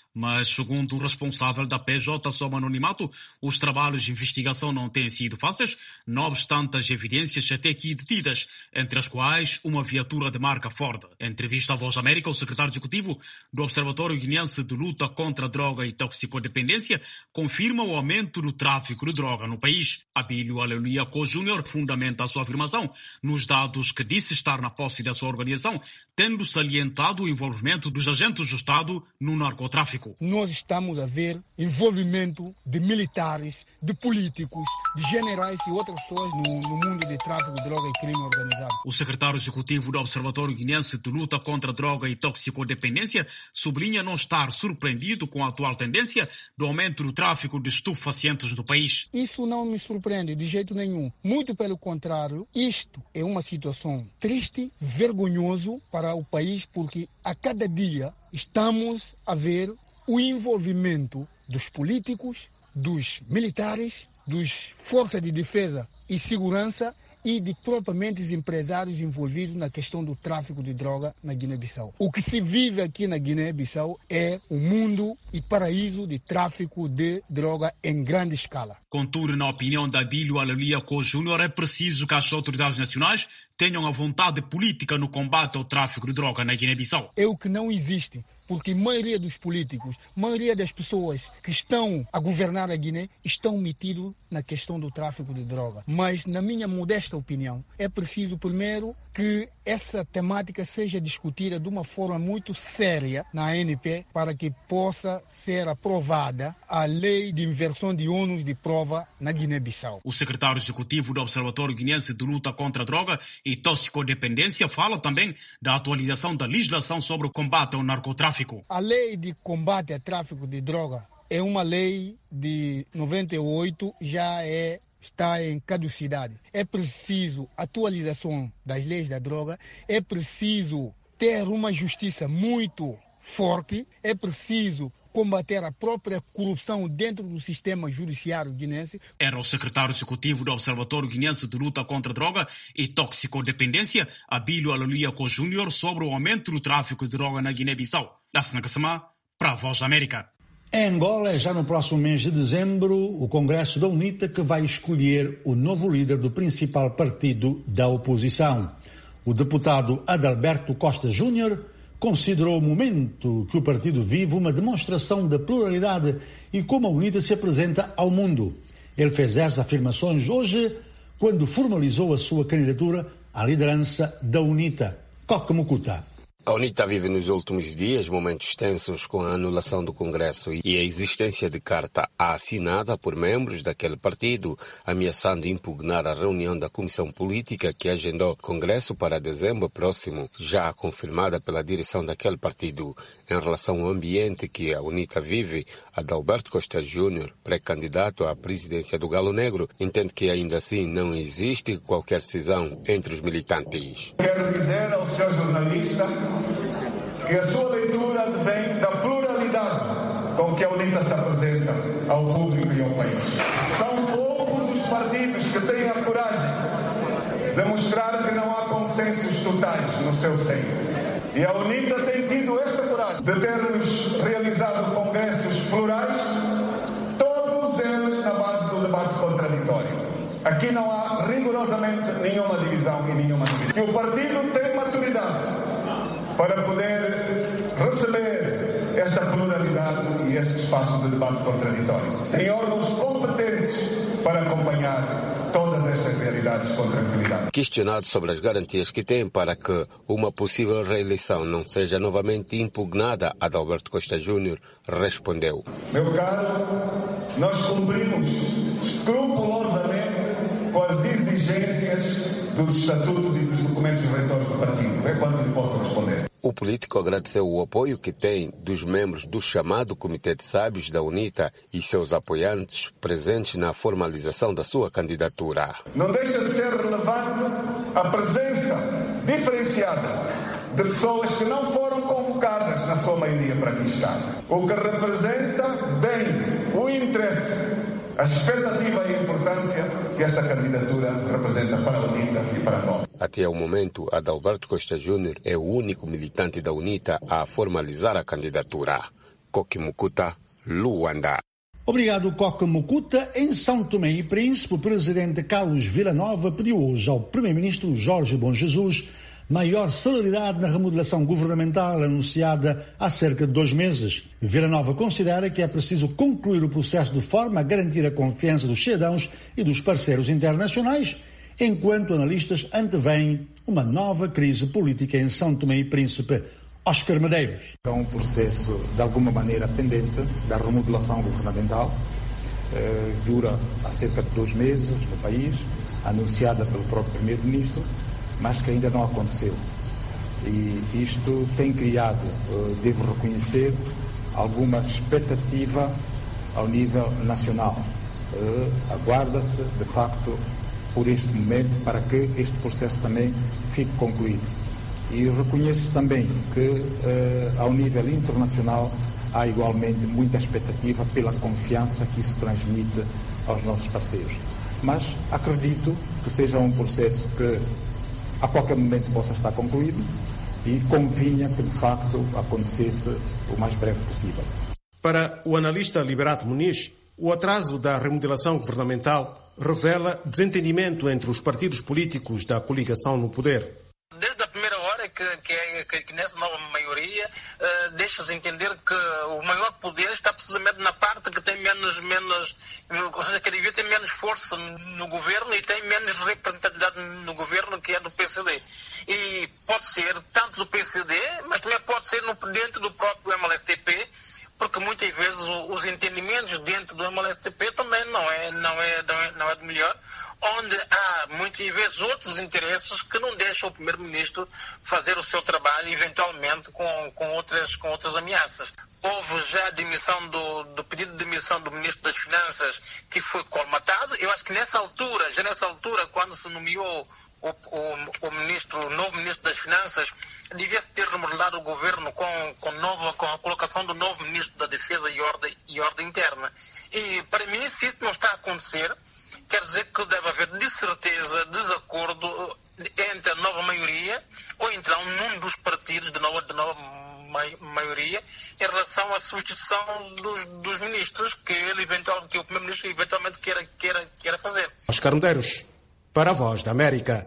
Mas, segundo o responsável da PJ sob anonimato, os trabalhos de investigação não têm sido fáceis, não obstante as evidências até aqui detidas, entre as quais uma viatura de marca Ford. Em entrevista à Voz da América, o secretário executivo do Observatório Guineense de Luta contra a Droga e Toxicodependência confirma o aumento do tráfico de droga no país. Abílio Aleuliaco Júnior fundamenta a sua afirmação nos dados que disse estar na posse da sua organização, tendo salientado o envolvimento dos agentes do Estado no narcotráfico. Nós estamos a ver envolvimento de militares, de políticos, de generais e outras pessoas no mundo de tráfico de droga e crime organizado. O secretário executivo do Observatório Guineense de Luta contra a Droga e Toxicodependência sublinha não estar surpreendido com a atual tendência do aumento do tráfico de estupefacientes no país. Isso não me surpreende de jeito nenhum. Muito pelo contrário, isto é uma situação triste, vergonhoso para o país, porque a cada dia estamos a ver o envolvimento dos políticos, dos militares, dos forças de defesa e segurança e de propriamente os empresários envolvidos na questão do tráfico de droga na Guiné-Bissau. O que se vive aqui na Guiné-Bissau é um mundo e paraíso de tráfico de droga em grande escala. Contudo, na opinião de Abílio Aleuliaco Júnior, é preciso que as autoridades nacionais tenham a vontade política no combate ao tráfico de droga na Guiné-Bissau. É o que não existe, porque a maioria dos políticos, a maioria das pessoas que estão a governar a Guiné estão metidos na questão do tráfico de droga. Mas, na minha modesta opinião, é preciso primeiro que essa temática seja discutida de uma forma muito séria na ANP para que possa ser aprovada a lei de inversão de ônus de prova na Guiné-Bissau. O secretário executivo do Observatório Guineense de Luta contra a Droga e Toxicodependência fala também da atualização da legislação sobre o combate ao narcotráfico. A lei de combate ao tráfico de droga é uma lei de 98, está em caducidade. É preciso atualização das leis da droga, é preciso ter uma justiça muito forte, é preciso combater a própria corrupção dentro do sistema judiciário guinense. Era o secretário executivo do Observatório Guinense de Luta contra a Droga e Toxicodependência, Abílio Aleuliaco Júnior, sobre o aumento do tráfico de droga na Guiné-Bissau. Lassana Kassama, para a Voz da América. Em Angola, já no próximo mês de dezembro, o Congresso da UNITA que vai escolher o novo líder do principal partido da oposição. O deputado Adalberto Costa Júnior considerou o momento que o partido vive uma demonstração da pluralidade e como a UNITA se apresenta ao mundo. Ele fez essas afirmações hoje, quando formalizou a sua candidatura à liderança da UNITA. Coque Mucuta. A UNITA vive nos últimos dias momentos tensos com a anulação do Congresso e a existência de carta assinada por membros daquele partido, ameaçando impugnar a reunião da Comissão Política que agendou o Congresso para dezembro próximo, já confirmada pela direção daquele partido. Em relação ao ambiente que a UNITA vive, Adalberto Costa Júnior, pré-candidato à presidência do Galo Negro, entende que ainda assim não existe qualquer cisão entre os militantes. Quero dizer ao senhor jornalista que a sua leitura advém da pluralidade com que a UNITA se apresenta ao público e ao país. São poucos os partidos que têm a coragem de mostrar que não há consensos totais no seu seio. E a UNITA tem tido esta coragem de termos realizado congressos plurais, todos eles na base do debate contraditório. Aqui não há rigorosamente nenhuma divisão e nenhuma divisão. Que o partido tem maturidade para poder receber esta pluralidade e este espaço de debate contraditório. Tem órgãos competentes para acompanhar todas estas realidades com tranquilidade. Questionado sobre as garantias que tem para que uma possível reeleição não seja novamente impugnada, Adalberto Costa Júnior respondeu: Meu caro, nós cumprimos escrupulosamente com as exigências dos estatutos e dos documentos retores do partido. É quanto lhe posso responder. O político agradeceu o apoio que tem dos membros do chamado Comitê de Sábios da UNITA e seus apoiantes presentes na formalização da sua candidatura. Não deixa de ser relevante a presença diferenciada de pessoas que não foram convocadas, na sua maioria, para aqui estar. O que representa bem o interesse, a expectativa e a importância que esta candidatura representa para a UNITA e para Angola. Até o momento, Adalberto Costa Júnior é o único militante da UNITA a formalizar a candidatura. Koki Mukuta, Luanda. Obrigado, Coca Mukuta. Em São Tomé e Príncipe, o presidente Carlos Villanova pediu hoje ao primeiro-ministro Jorge Bom Jesus maior celeridade na remodelação governamental anunciada há cerca de 2 meses. Villanova considera que é preciso concluir o processo de forma a garantir a confiança dos cidadãos e dos parceiros internacionais, enquanto analistas antevêm uma nova crise política em São Tomé e Príncipe. Oscar Medeiros. É um processo, de alguma maneira, pendente da remodelação governamental. Dura há cerca de 2 meses no país, anunciada pelo próprio primeiro-ministro, mas que ainda não aconteceu. E isto tem criado, devo reconhecer, alguma expectativa ao nível nacional. Aguarda-se, de facto, por este momento, para que este processo também fique concluído. E reconheço também que, ao nível internacional, há igualmente muita expectativa pela confiança que isso transmite aos nossos parceiros. Mas acredito que seja um processo que a qualquer momento possa estar concluído e convinha que, de facto, acontecesse o mais breve possível. Para o analista Liberato Muniz, o atraso da remodelação governamental revela desentendimento entre os partidos políticos da coligação no poder. Desde a primeira hora que nessa nova maioria deixa-se entender que o maior poder está precisamente na parte que tem menos, ou seja, que devia ter menos força no governo e tem menos representatividade no governo, que é do PCD. E pode ser tanto do PCD, mas também pode ser dentro do próprio MLSTP, porque muitas vezes os entendimentos dentro do MLSTP também não é do melhor, onde há muitas vezes outros interesses que não deixam o primeiro-ministro fazer o seu trabalho, eventualmente com outras ameaças. Houve já a demissão do pedido de demissão do ministro das Finanças, que foi colmatado. Eu acho que nessa altura, quando se nomeou o novo ministro das Finanças, devia-se ter remodelado o governo com a colocação do novo ministro da Defesa e Ordem Interna. E para mim, se isso não está a acontecer, quer dizer que deve haver, de certeza, desacordo entre a nova maioria, ou então num dos partidos de nova maioria, em relação à substituição dos ministros que o primeiro-ministro eventualmente queira fazer. Oscar Medeiros, para a Voz da América.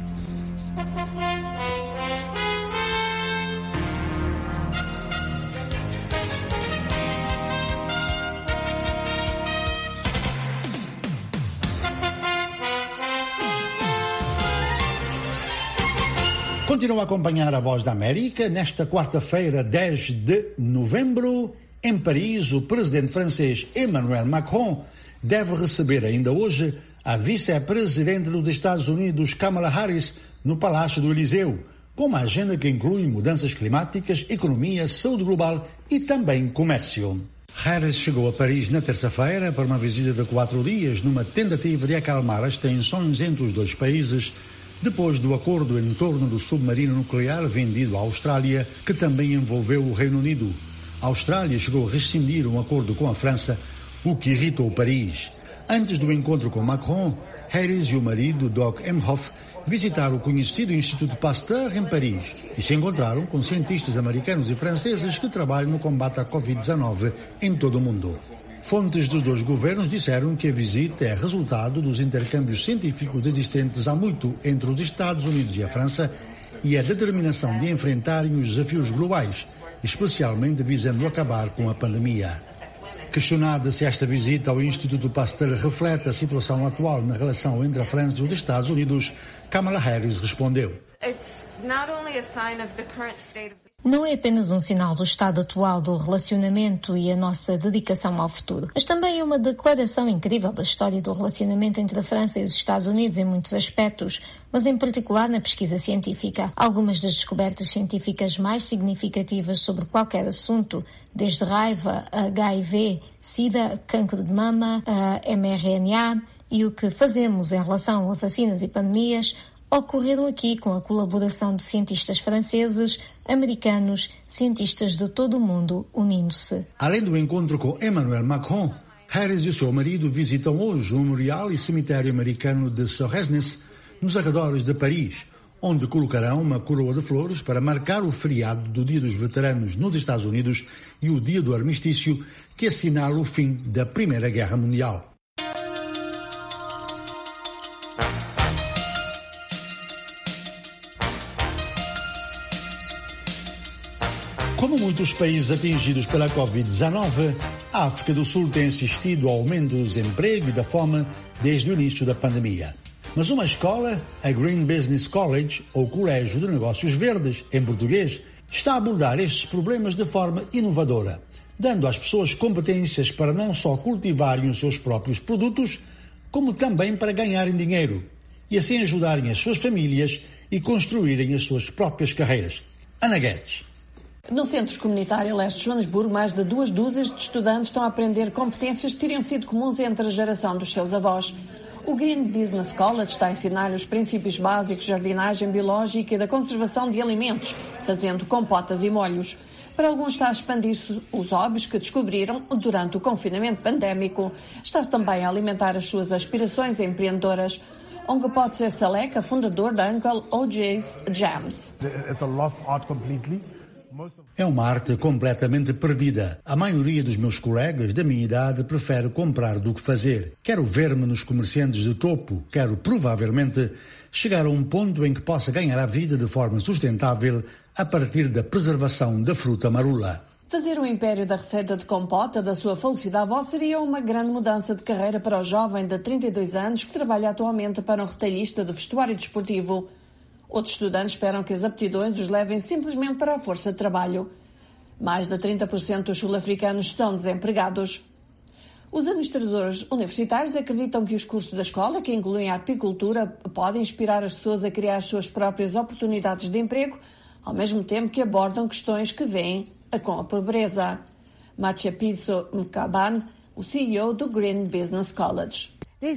Continua a acompanhar a Voz da América. Nesta quarta-feira, 10 de novembro, em Paris, o presidente francês Emmanuel Macron deve receber ainda hoje a vice-presidente dos Estados Unidos, Kamala Harris, no Palácio do Eliseu, com uma agenda que inclui mudanças climáticas, economia, saúde global e também comércio. Harris chegou a Paris na terça-feira para uma visita de 4 dias, numa tentativa de acalmar as tensões entre os dois países, depois do acordo em torno do submarino nuclear vendido à Austrália, que também envolveu o Reino Unido. A Austrália chegou a rescindir um acordo com a França, o que irritou Paris. Antes do encontro com Macron, Harris e o marido, Doug Emhoff, visitaram o conhecido Instituto Pasteur em Paris e se encontraram com cientistas americanos e franceses que trabalham no combate à Covid-19 em todo o mundo. Fontes dos dois governos disseram que a visita é resultado dos intercâmbios científicos existentes há muito entre os Estados Unidos e a França e a determinação de enfrentarem os desafios globais, especialmente visando acabar com a pandemia. Questionada se esta visita ao Instituto Pasteur reflete a situação atual na relação entre a França e os Estados Unidos, Kamala Harris respondeu: Não é apenas um sinal do estado atual do relacionamento e a nossa dedicação ao futuro, mas também é uma declaração incrível da história do relacionamento entre a França e os Estados Unidos em muitos aspectos, mas em particular na pesquisa científica. Algumas das descobertas científicas mais significativas sobre qualquer assunto, desde raiva, a HIV, SIDA, cancro de mama, a mRNA e o que fazemos em relação a vacinas e pandemias, ocorreram aqui com a colaboração de cientistas franceses, americanos, cientistas de todo o mundo unindo-se. Além do encontro com Emmanuel Macron, Harris e o seu marido visitam hoje o Memorial e Cemitério Americano de Sorresnes, nos arredores de Paris, onde colocarão uma coroa de flores para marcar o feriado do Dia dos Veteranos nos Estados Unidos e o Dia do Armistício, que assinala o fim da Primeira Guerra Mundial. Como muitos países atingidos pela Covid-19, a África do Sul tem assistido ao aumento do desemprego e da fome desde o início da pandemia. Mas uma escola, a Green Business College, ou Colégio de Negócios Verdes, em português, está a abordar estes problemas de forma inovadora, dando às pessoas competências para não só cultivarem os seus próprios produtos, como também para ganharem dinheiro e assim ajudarem as suas famílias e construírem as suas próprias carreiras. Ana Guedes. No Centro Comunitário Leste de Joanesburgo, mais de 2 dúzias de estudantes estão a aprender competências que teriam sido comuns entre a geração dos seus avós. O Green Business College está a ensinar os princípios básicos de jardinagem biológica e da conservação de alimentos, fazendo compotas e molhos. Para alguns está a expandir-se os hobbies que descobriram durante o confinamento pandémico. Está também a alimentar as suas aspirações empreendedoras. Ongapotse Saleka, fundador da Uncle OJ's Jams. It's a lost art completely. É uma arte completamente perdida. A maioria dos meus colegas da minha idade prefere comprar do que fazer. Quero ver-me nos comerciantes de topo. Quero, provavelmente, chegar a um ponto em que possa ganhar a vida de forma sustentável a partir da preservação da fruta marula. Fazer o império da receita de compota da sua falecida avó seria uma grande mudança de carreira para o jovem de 32 anos que trabalha atualmente para um retalhista de vestuário desportivo. Outros estudantes esperam que as aptidões os levem simplesmente para a força de trabalho. Mais de 30% dos sul-africanos estão desempregados. Os administradores universitários acreditam que os cursos da escola, que incluem a apicultura, podem inspirar as pessoas a criar as suas próprias oportunidades de emprego, ao mesmo tempo que abordam questões que vêm com a pobreza. Matshepiso Mkaban, o CEO do Green Business College.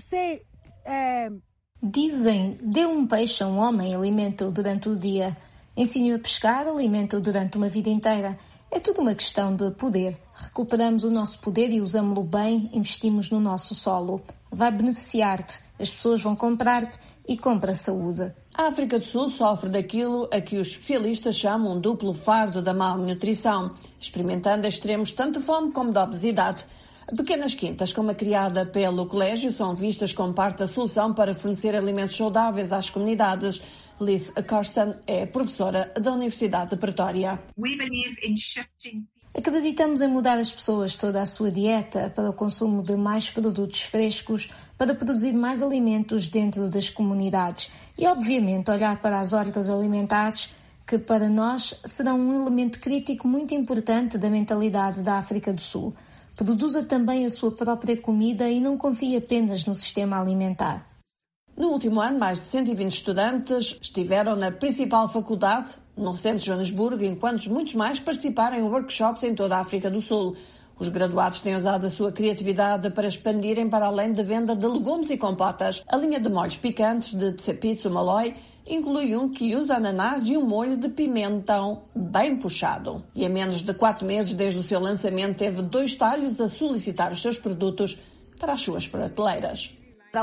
Dizem, dê um peixe a um homem, alimenta-o durante o dia. Ensine-o a pescar, alimenta-o durante uma vida inteira. É tudo uma questão de poder. Recuperamos o nosso poder e usamos-lo bem, investimos no nosso solo. Vai beneficiar-te, as pessoas vão comprar-te e compra saúde. A África do Sul sofre daquilo a que os especialistas chamam um duplo fardo da malnutrição, experimentando extremos tanto de fome como de obesidade. Pequenas quintas, como a criada pelo colégio, são vistas como parte da solução para fornecer alimentos saudáveis às comunidades. Liz Corsten é professora da Universidade de Pretória. Acreditamos em mudar as pessoas toda a sua dieta para o consumo de mais produtos frescos, para produzir mais alimentos dentro das comunidades e, obviamente, olhar para as hortas alimentares, que para nós serão um elemento crítico muito importante da mentalidade da África do Sul. Produza também a sua própria comida e não confie apenas no sistema alimentar. No último ano, mais de 120 estudantes estiveram na principal faculdade, no centro de Joanesburgo, enquanto muitos mais participaram em workshops em toda a África do Sul. Os graduados têm usado a sua criatividade para expandirem para além da venda de legumes e compotas. A linha de molhos picantes de Tsepitsu Malloy inclui um que usa ananás e um molho de pimentão bem puxado. E a menos de 4 meses desde o seu lançamento teve 2 talhos a solicitar os seus produtos para as suas prateleiras.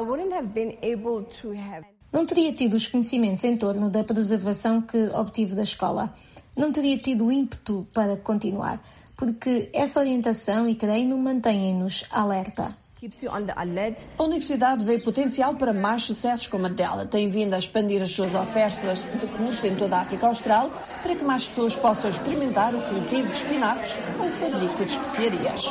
Não teria tido os conhecimentos em torno da preservação que obtive da escola. Não teria tido o ímpeto para continuar, porque essa orientação e treino mantêm-nos alerta. A universidade vê potencial para mais sucessos como a dela. Tem vindo a expandir as suas ofertas de curso em toda a África Austral para que mais pessoas possam experimentar o cultivo de espinafres ou o fabrico de especiarias.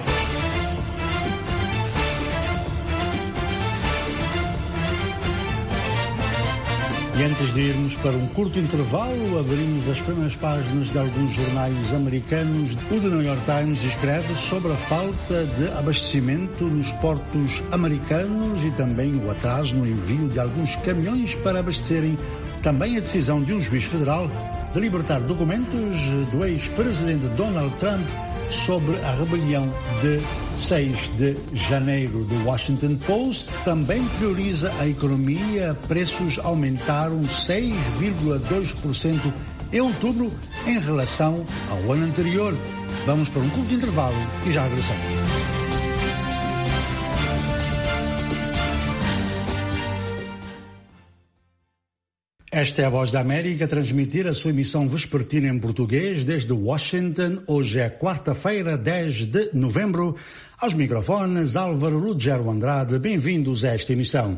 E antes de irmos para um curto intervalo, abrimos as primeiras páginas de alguns jornais americanos. O The New York Times escreve sobre a falta de abastecimento nos portos americanos e também o atraso no envio de alguns caminhões para abastecerem. Também a decisão de um juiz federal de libertar documentos do ex-presidente Donald Trump sobre a rebelião de 6 de janeiro. Do Washington Post também prioriza a economia. Preços aumentaram 6,2% em outubro em relação ao ano anterior. Vamos para um curto intervalo e já regressamos. Esta é a Voz da América a transmitir a sua emissão vespertina em português desde Washington. Hoje é quarta-feira, 10 de novembro. Aos microfones, Álvaro Ruggiero Andrade. Bem-vindos a esta emissão.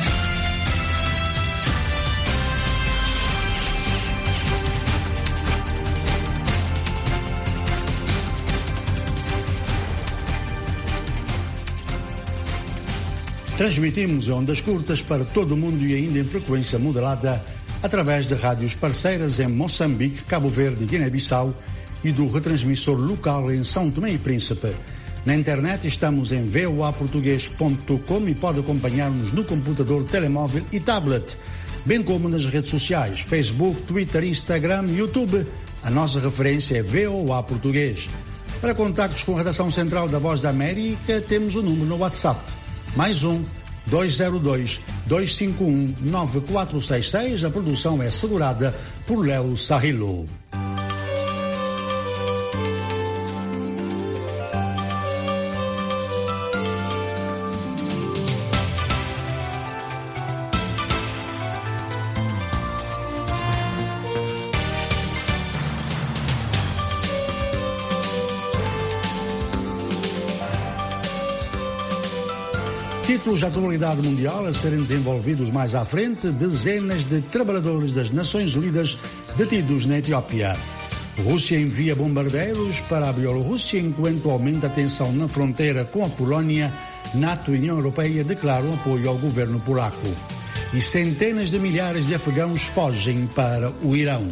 Transmitimos em ondas curtas para todo o mundo e ainda em frequência modulada através de rádios parceiras em Moçambique, Cabo Verde e Guiné-Bissau e do retransmissor local em São Tomé e Príncipe. Na internet estamos em voaportugues.com e pode acompanhar-nos no computador, telemóvel e tablet, bem como nas redes sociais, Facebook, Twitter, Instagram e YouTube. A nossa referência é VOA Português. Para contactos com a redação central da Voz da América, temos o número no WhatsApp. Mais 202-251-9466. A produção é assegurada por Léo Sarrilo. Títulos da atualidade mundial a serem desenvolvidos mais à frente, dezenas de trabalhadores das Nações Unidas detidos na Etiópia. Rússia envia bombardeiros para a Bielorrússia enquanto aumenta a tensão na fronteira com a Polónia. NATO e União Europeia declaram apoio ao governo polaco. E centenas de milhares de afegãos fogem para o Irão.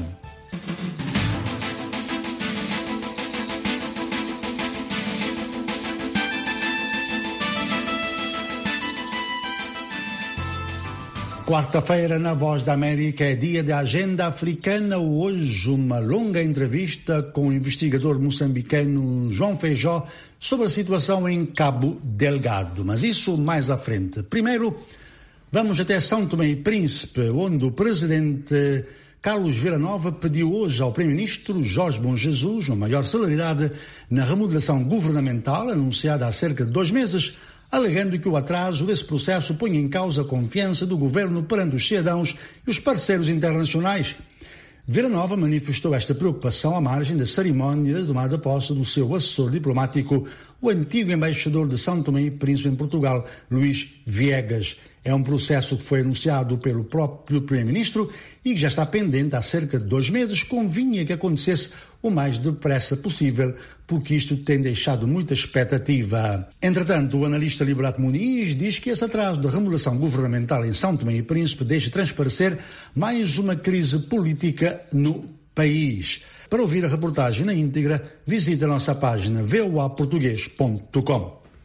Quarta-feira, na Voz da América, é dia de agenda africana. Hoje, uma longa entrevista com o investigador moçambicano João Feijó sobre a situação em Cabo Delgado. Mas isso mais à frente. Primeiro, vamos até São Tomé e Príncipe, onde o presidente Carlos Villanova pediu hoje ao primeiro-ministro Jorge Bom Jesus uma maior celeridade na remodelação governamental anunciada há cerca de 2 meses, alegando que o atraso desse processo põe em causa a confiança do governo perante os cidadãos e os parceiros internacionais. Villanova manifestou esta preocupação à margem da cerimónia de tomada de posse do seu assessor diplomático, o antigo embaixador de São Tomé e Príncipe em Portugal, Luís Viegas. É um processo que foi anunciado pelo próprio primeiro-ministro e que já está pendente há cerca de 2 meses. Convinha que acontecesse o mais depressa possível, porque isto tem deixado muita expectativa. Entretanto, o analista Liberato Muniz diz que esse atraso da remodelação governamental em São Tomé e Príncipe deixa transparecer mais uma crise política no país. Para ouvir a reportagem na íntegra, visite a nossa página voaportugues.com.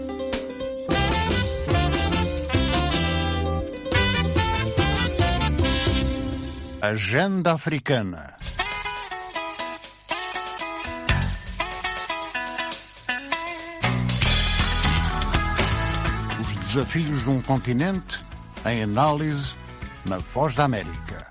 Agenda Africana. Os desafios de um continente em análise na Voz da América.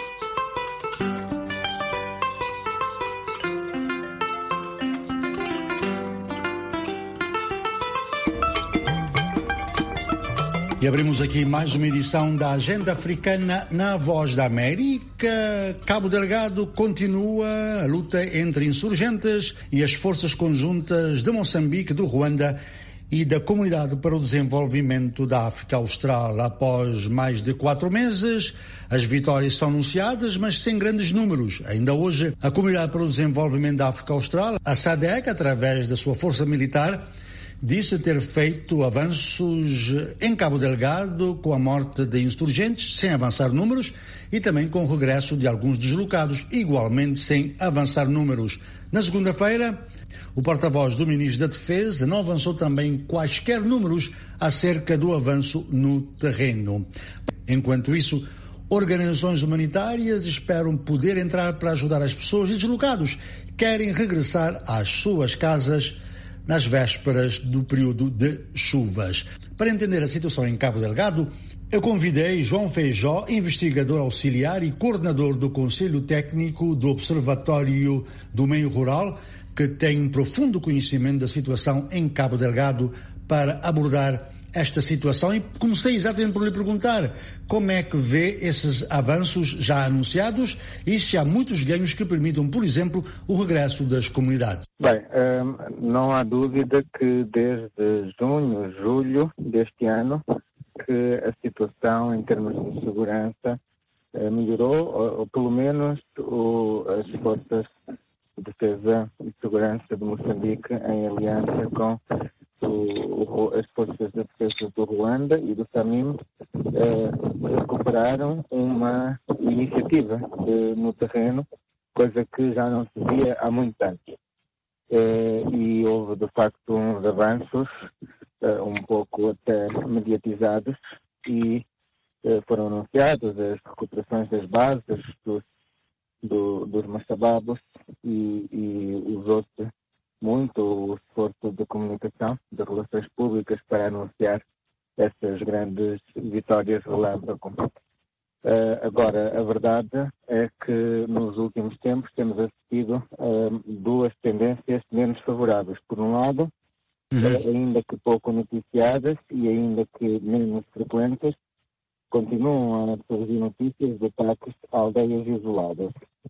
E abrimos aqui mais uma edição da Agenda Africana na Voz da América. Cabo Delgado continua a luta entre insurgentes e as forças conjuntas de Moçambique, do Ruanda e da Comunidade para o Desenvolvimento da África Austral. Após mais de 4 meses, as vitórias são anunciadas, mas sem grandes números. Ainda hoje, a Comunidade para o Desenvolvimento da África Austral, a SADC, através da sua força militar, disse ter feito avanços em Cabo Delgado com a morte de insurgentes, sem avançar números, e também com o regresso de alguns deslocados, igualmente sem avançar números. Na segunda-feira, o porta-voz do Ministro da Defesa não avançou também quaisquer números acerca do avanço no terreno. Enquanto isso, organizações humanitárias esperam poder entrar para ajudar as pessoas e deslocados que querem regressar às suas casas nas vésperas do período de chuvas. Para entender a situação em Cabo Delgado, eu convidei João Feijó, investigador auxiliar e coordenador do Conselho Técnico do Observatório do Meio Rural, que tem um profundo conhecimento da situação em Cabo Delgado, para abordar esta situação e comecei exatamente por lhe perguntar como é que vê esses avanços já anunciados e se há muitos ganhos que permitam, por exemplo, o regresso das comunidades. Bem, não há dúvida que desde junho, julho deste ano, que a situação em termos de segurança melhorou, ou pelo menos as forças de defesa e segurança de Moçambique, em aliança com as forças de defesa do Ruanda e do Samim, recuperaram uma iniciativa no terreno, coisa que já não se via há muito tempo. E houve, de facto, uns avanços um pouco até mediatizados e foram anunciados as recuperações das bases dos Machababos e usou-se muito o esforço de comunicação, de relações públicas para anunciar essas grandes vitórias relâmpago. Agora, a verdade é que nos últimos tempos temos assistido a duas tendências menos favoráveis. Por um lado, ainda que pouco noticiadas e ainda que menos frequentes, continuam a surgir notícias de ataques a aldeias isoladas.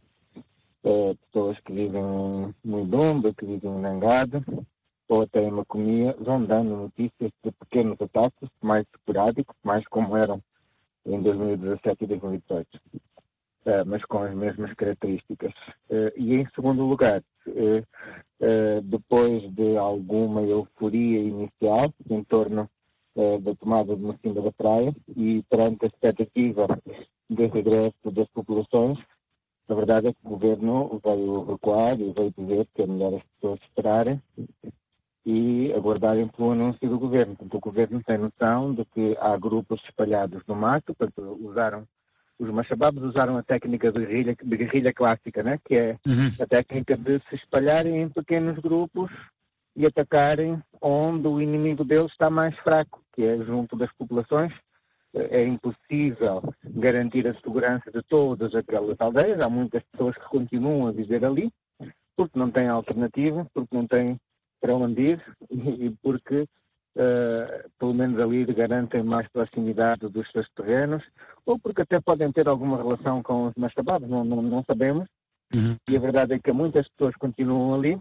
Pessoas que vivem em Muidumbe, que vivem em Nangada, ou até em Macomia, vão dando notícias de pequenos ataques, mais esporádicos, mais como eram em 2017 e 2018, mas com as mesmas características. E em segundo lugar, depois de alguma euforia inicial em torno da tomada de Mocimba da Praia e perante a expectativa de regresso das populações, a verdade é que o governo veio recuar e veio dizer que é melhor as pessoas esperarem e aguardarem pelo anúncio do governo. Portanto, o governo tem noção de que há grupos espalhados no mato, portanto, os Machababos usaram a técnica de guerrilha clássica, né? Que é a técnica de se espalharem em pequenos grupos e atacarem onde o inimigo deles está mais fraco, que é junto das populações. É impossível garantir a segurança de todas aquelas aldeias. Há muitas pessoas que continuam a viver ali, porque não têm alternativa, porque não têm para onde ir e porque, pelo menos ali, garantem mais proximidade dos seus terrenos, ou porque até podem ter alguma relação com os Machababos, não sabemos. E a verdade é que muitas pessoas continuam ali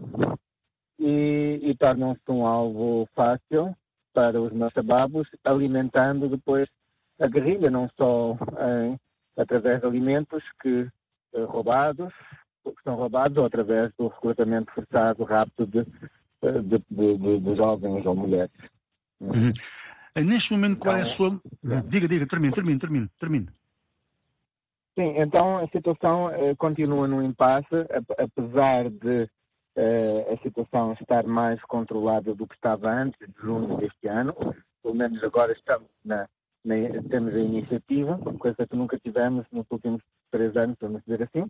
e tornam-se um alvo fácil para os Machababos, alimentando depois a guerrilha, não só através de alimentos que são roubados, ou através do recrutamento forçado, rápido de jovens ou mulheres. Neste momento, qual é a sua... Diga, termine. Sim, então a situação continua num impasse, apesar de a situação estar mais controlada do que estava antes de junho deste ano. Pelo menos agora estamos temos a iniciativa, coisa que nunca tivemos nos últimos 3 anos, vamos dizer assim.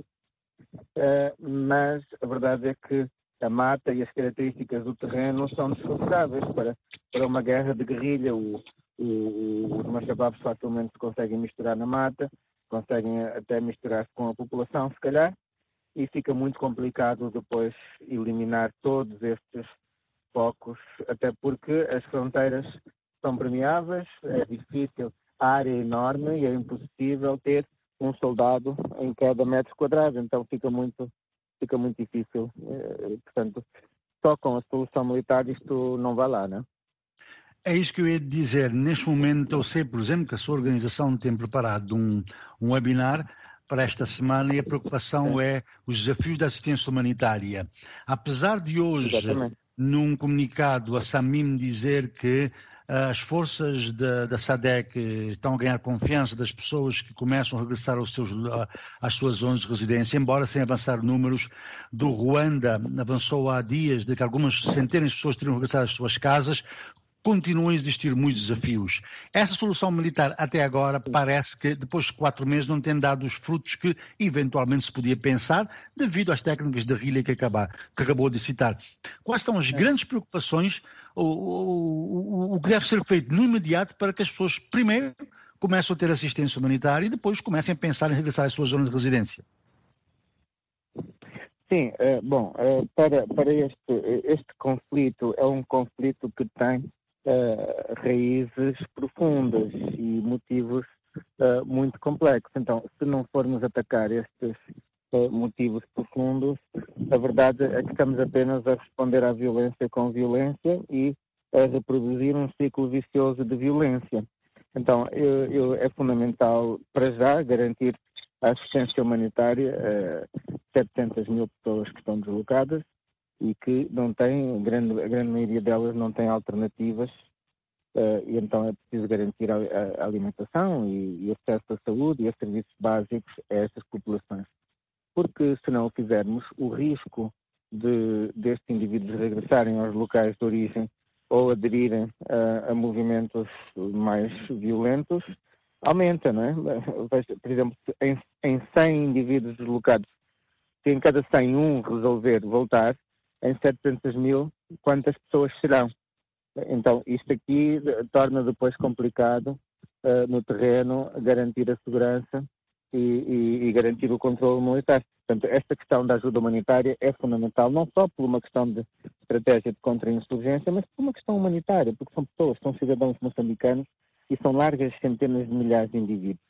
Mas a verdade é que a mata e as características do terreno são desfavoráveis para uma guerra de guerrilha. Os Machababos facilmente se conseguem misturar na mata, conseguem até misturar-se com a população, se calhar, e fica muito complicado depois eliminar todos estes focos, até porque as fronteiras são permeáveis, é difícil, a área é enorme e é impossível ter um soldado em cada metro quadrado, então fica muito difícil. Portanto, só com a solução militar isto não vai lá, né? É isso que eu ia dizer. Neste momento eu sei, por exemplo, que a sua organização tem preparado um webinar para esta semana e a preocupação é os desafios da assistência humanitária. Apesar de hoje, num comunicado, a Samim dizer que as forças da SADC estão a ganhar confiança das pessoas que começam a regressar às suas zonas de residência, embora sem avançar números. Do Ruanda avançou há dias de que algumas centenas de pessoas teriam regressado às suas casas. Continuam a existir muitos desafios. Essa solução militar, até agora, parece que depois de 4 meses não tem dado os frutos que eventualmente se podia pensar devido às técnicas de guerrilha que acabou de citar. Quais são as grandes preocupações, o que deve ser feito no imediato para que as pessoas primeiro comecem a ter assistência humanitária e depois comecem a pensar em regressar às suas zonas de residência? Sim, para este conflito, é um conflito que tem raízes profundas e motivos muito complexos. Então, se não formos atacar estes motivos profundos, a verdade é que estamos apenas a responder à violência com violência e a reproduzir um ciclo vicioso de violência. Então, é fundamental, para já, garantir a assistência humanitária a 700 mil pessoas que estão deslocadas e que não têm, a grande maioria delas não tem alternativas, e então é preciso garantir a alimentação e acesso à saúde e a serviços básicos a essas populações. Porque, se não o fizermos, o risco destes indivíduos regressarem aos locais de origem ou aderirem a movimentos mais violentos aumenta, não é? Por exemplo, em 100 indivíduos deslocados, se em cada 100 resolver voltar, em 700 mil, quantas pessoas serão? Então, isto aqui torna depois complicado no terreno garantir a segurança e garantir o controle militar. Portanto, esta questão da ajuda humanitária é fundamental, não só por uma questão de estratégia de contra-insurgência, mas por uma questão humanitária, porque são pessoas, são cidadãos moçambicanos e são largas centenas de milhares de indivíduos.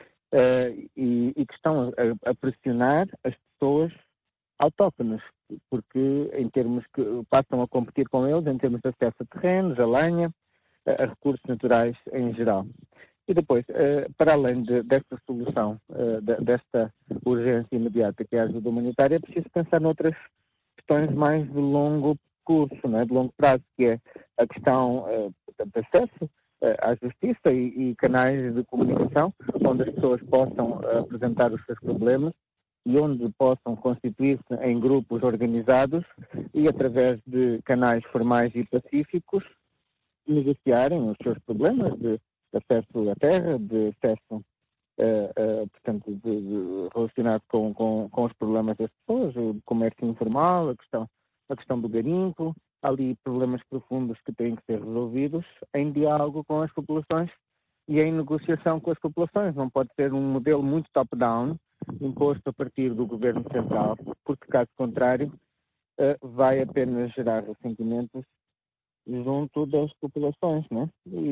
E que estão a pressionar as pessoas autóctones, porque em termos que passam a competir com eles, em termos de acesso a terrenos, a lenha, a recursos naturais em geral. E depois, para além desta solução, desta urgência imediata que é a ajuda humanitária, é preciso pensar noutras questões mais de longo curso, não é? De longo prazo, que é a questão de acesso à justiça e canais de comunicação, onde as pessoas possam apresentar os seus problemas e onde possam constituir-se em grupos organizados e, através de canais formais e pacíficos, negociarem os seus problemas de acesso à terra, de acesso, portanto, relacionado com os problemas das pessoas, o comércio informal, a questão do garimpo. Há ali problemas profundos que têm que ser resolvidos em diálogo com as populações e em negociação com as populações. Não pode ser um modelo muito top-down, imposto a partir do governo central, porque, caso contrário, vai apenas gerar ressentimentos junto das populações, né?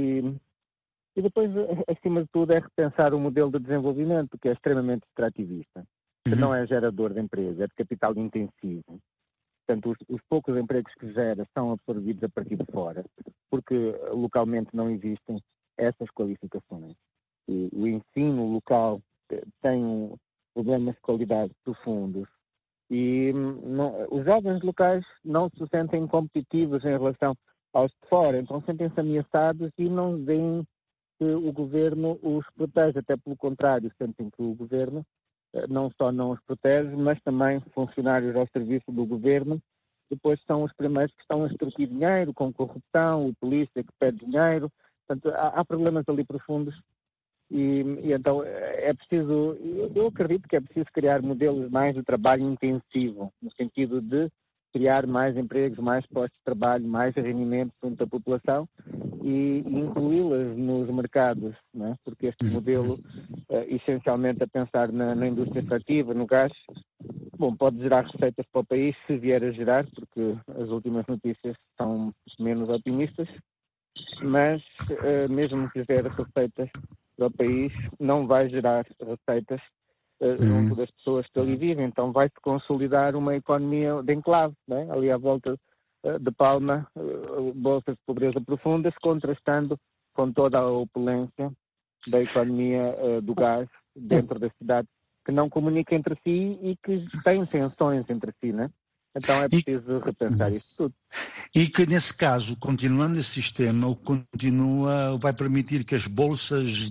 E depois, acima de tudo, é repensar o modelo de desenvolvimento, que é extremamente extrativista, que não é gerador de emprego, é de capital intensivo. Portanto, os poucos empregos que gera são absorvidos a partir de fora, porque localmente não existem essas qualificações. E o ensino local tem problemas de qualidade profundos e os jovens locais não se sentem competitivos em relação aos de fora, então sentem-se ameaçados e não veem que o governo os protege, até pelo contrário, sentem que o governo não só não os protege, mas também funcionários ao serviço do governo, depois são os primeiros que estão a extorquir dinheiro, com corrupção, o polícia que pede dinheiro. Portanto, há problemas ali profundos e então é preciso, eu acredito que é preciso criar modelos mais de trabalho intensivo, no sentido de criar mais empregos, mais postos de trabalho, mais rendimento junto da população e incluí-las nos mercados, não é? Porque este modelo, essencialmente a pensar na indústria extrativa, no gás, bom, pode gerar receitas para o país, se vier a gerar, porque as últimas notícias são menos otimistas, mas mesmo que gere receitas para o país, não vai gerar receitas junto das pessoas que ali vivem. Então vai-se consolidar uma economia de enclave, né? Ali à volta de Palma, bolsas de pobreza profundas, contrastando com toda a opulência da economia do gás dentro da cidade, que não comunica entre si e que tem tensões entre si, né? Então é preciso repensar isso tudo. E que, nesse caso, continuando esse sistema, vai permitir que as bolsas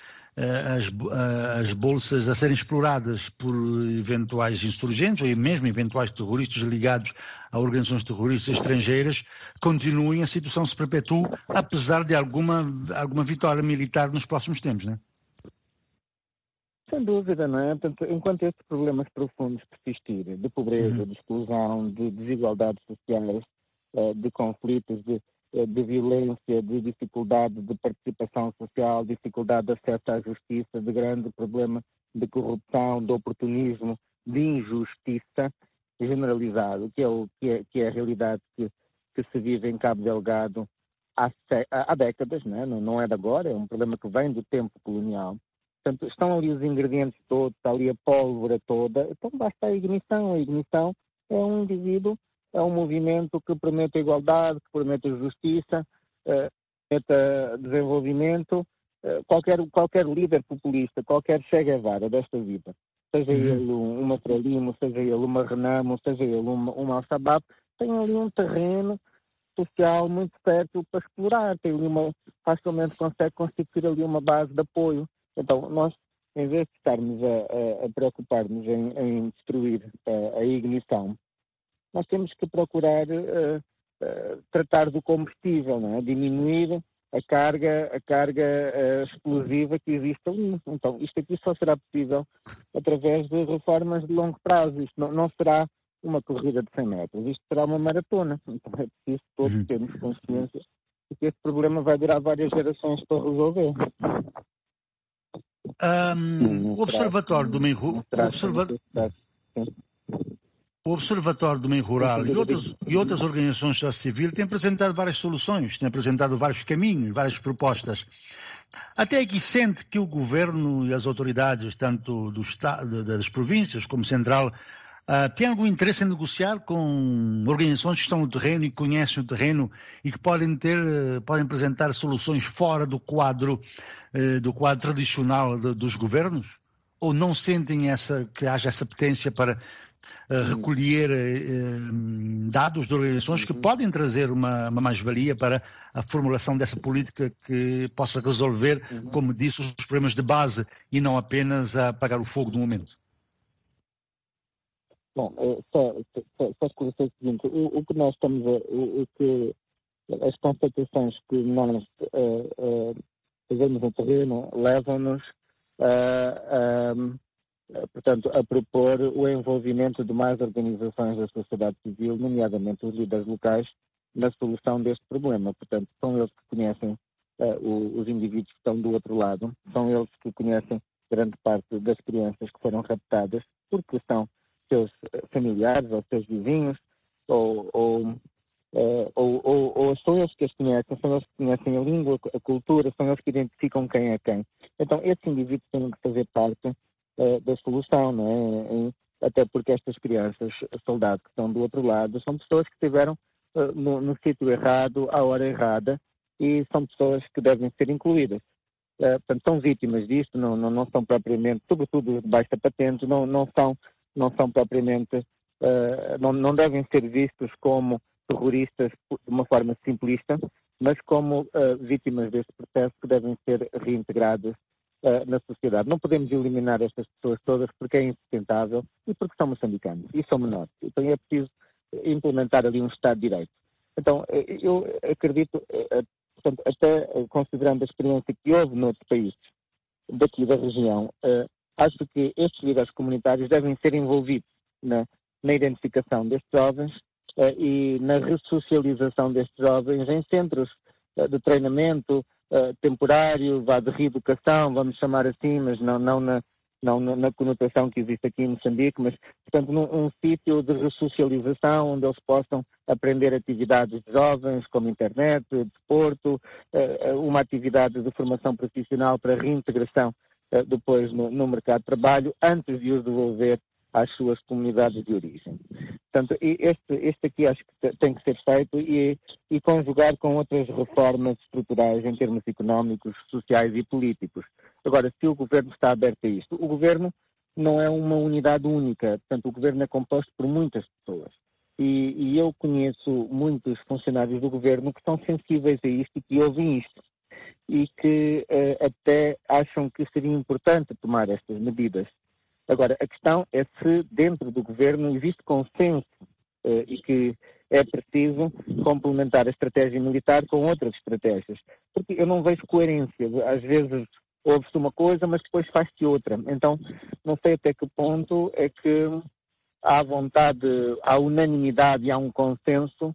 a serem exploradas por eventuais insurgentes ou mesmo eventuais terroristas ligados a organizações terroristas estrangeiras continuem, a situação se perpetue, apesar de alguma vitória militar nos próximos tempos, não é? Sem dúvida, não é? Portanto, enquanto estes problemas profundos persistirem, de pobreza, de exclusão, de desigualdades sociais, de conflitos, de violência, de dificuldade de participação social, dificuldade de acesso à justiça, de grande problema de corrupção, de oportunismo, de injustiça generalizado, que é a realidade que se vive em Cabo Delgado há décadas, não é de agora, é um problema que vem do tempo colonial. Portanto, estão ali os ingredientes todos, está ali a pólvora toda, então basta a ignição. A ignição é um indivíduo, é um movimento que promete a igualdade, que promete a justiça, promete desenvolvimento. Qualquer líder populista, qualquer Che Guevara desta vida, seja ele uma Frelimo, seja ele uma Renamo, seja ele uma Al-Shabaab, tem ali um terreno social muito fértil para explorar, facilmente consegue constituir ali uma base de apoio. Então, nós, em vez de estarmos a preocupar-nos em destruir a ignição, nós temos que procurar tratar do combustível, diminuir a carga explosiva que existe ali. Então, isto aqui só será possível através de reformas de longo prazo. Isto não será uma corrida de 100 metros, isto será uma maratona. Então, é preciso todos termos consciência de que este problema vai durar várias gerações para resolver. O Observatório do Meio Rural e outras organizações da sociedade civil têm apresentado várias soluções, têm apresentado vários caminhos, várias propostas. Até aqui sente que o governo e as autoridades, tanto do Estado, das províncias como central, têm algum interesse em negociar com organizações que estão no terreno e conhecem o terreno e que podem apresentar soluções fora do quadro tradicional dos governos? Ou não sentem que haja essa potência para recolher dados de organizações que podem trazer uma mais-valia para a formulação dessa política que possa resolver, como disse, os problemas de base e não apenas apagar o fogo do momento? Bom, só esclarecer o seguinte, o que nós estamos as constatações que nós fazemos no terreno levam-nos portanto, a propor o envolvimento de mais organizações da sociedade civil, nomeadamente os líderes locais, na solução deste problema. Portanto, são eles que conhecem os indivíduos que estão do outro lado, são eles que conhecem grande parte das crianças que foram raptadas, porque são seus familiares ou seus vizinhos, ou são eles que as conhecem, são eles que conhecem a língua, a cultura, são eles que identificam quem é quem. Então, esses indivíduos têm que fazer parte da solução, não é? Até porque estas crianças, soldados que estão do outro lado, são pessoas que estiveram no sítio errado, à hora errada, e são pessoas que devem ser incluídas. Portanto, são vítimas disto, não são propriamente, sobretudo de baixa patente, não são propriamente, não devem ser vistos como terroristas de uma forma simplista, mas como vítimas deste processo que devem ser reintegradas na sociedade. Não podemos eliminar estas pessoas todas porque é insustentável e porque são moçambicanos e são menores. Então é preciso implementar ali um Estado de Direito. Então eu acredito, portanto, até considerando a experiência que houve noutros países daqui da região, acho que estes líderes comunitários devem ser envolvidos na identificação destes jovens e na ressocialização destes jovens em centros de treinamento temporário, de reeducação, vamos chamar assim, mas não na conotação que existe aqui em Moçambique, mas, portanto, num sítio de ressocialização onde eles possam aprender atividades de jovens, como internet, desporto, uma atividade de formação profissional para reintegração depois no mercado de trabalho, antes de os devolver às suas comunidades de origem. Portanto, este aqui acho que tem que ser feito e conjugar com outras reformas estruturais em termos económicos, sociais e políticos. Agora, se o Governo está aberto a isto, o Governo não é uma unidade única, portanto, o Governo é composto por muitas pessoas. E eu conheço muitos funcionários do Governo que são sensíveis a isto e que ouvem isto. E que até acham que seria importante tomar estas medidas. Agora, a questão é se dentro do Governo existe consenso e que é preciso complementar a estratégia militar com outras estratégias. Porque eu não vejo coerência. Às vezes ouve-se uma coisa, mas depois faz-se outra. Então, não sei até que ponto é que há vontade, há unanimidade e há um consenso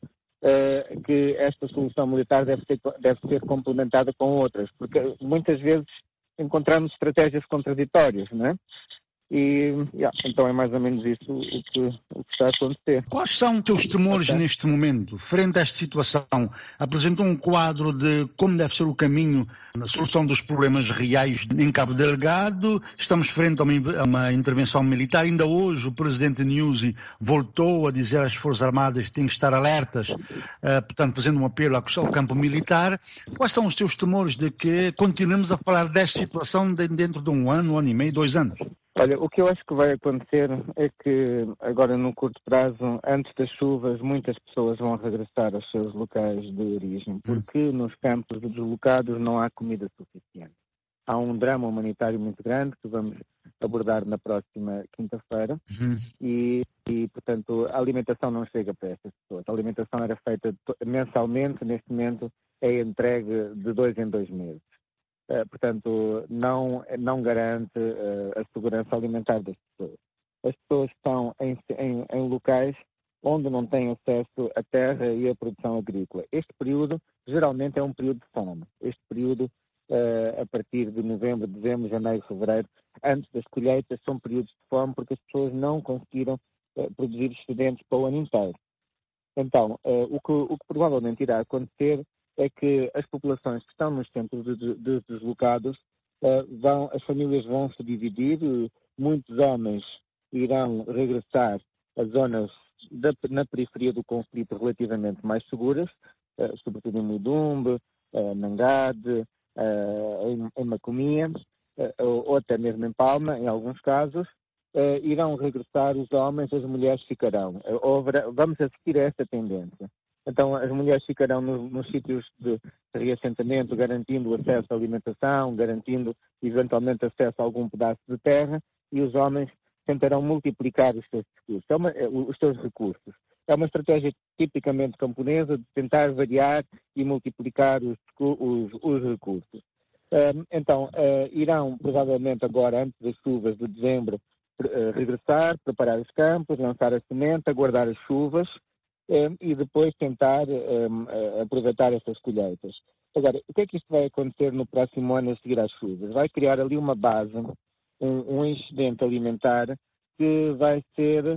que esta solução militar deve ser complementada com outras. Porque muitas vezes encontramos estratégias contraditórias, não é? Então é mais ou menos isso o que está a acontecer. Quais são os teus temores neste momento, frente a esta situação? Apresentou um quadro de como deve ser o caminho na solução dos problemas reais em Cabo Delgado. Estamos frente a uma intervenção militar. Ainda hoje o presidente Nyusi voltou a dizer às Forças Armadas que têm que estar alertas, portanto fazendo um apelo ao campo militar. Quais são os teus temores de que continuemos a falar desta situação dentro de um ano e meio, 2 anos? Olha, o que eu acho que vai acontecer é que agora no curto prazo, antes das chuvas, muitas pessoas vão regressar aos seus locais de origem, porque nos campos deslocados não há comida suficiente. Há um drama humanitário muito grande que vamos abordar na próxima quinta-feira e, portanto, a alimentação não chega para essas pessoas. A alimentação era feita mensalmente, neste momento é entregue de 2 em 2 meses. Portanto, não garante a segurança alimentar das pessoas. As pessoas estão em locais onde não têm acesso à terra e à produção agrícola. Este período, geralmente, é um período de fome. Este período, a partir de novembro, dezembro, janeiro, fevereiro, antes das colheitas, são períodos de fome porque as pessoas não conseguiram produzir excedentes para o ano inteiro. Então, o que provavelmente irá acontecer é que as populações que estão nos centros de deslocados, as famílias vão se dividir, muitos homens irão regressar a zonas na periferia do conflito relativamente mais seguras, sobretudo em Mudumbe, Nangade, em Macomia, ou até mesmo em Palma, em alguns casos. Irão regressar os homens, as mulheres ficarão. Vamos assistir a essa tendência. Então, as mulheres ficarão nos sítios de reassentamento, garantindo o acesso à alimentação, garantindo, eventualmente, acesso a algum pedaço de terra, e os homens tentarão multiplicar os seus recursos. É uma estratégia tipicamente camponesa de tentar variar e multiplicar os recursos. Então, irão, provavelmente agora, antes das chuvas de dezembro, regressar, preparar os campos, lançar a semente, aguardar as chuvas, e depois tentar aproveitar essas colheitas. Agora, o que é que isto vai acontecer no próximo ano a seguir às chuvas? Vai criar ali uma base, um excedente alimentar que vai ser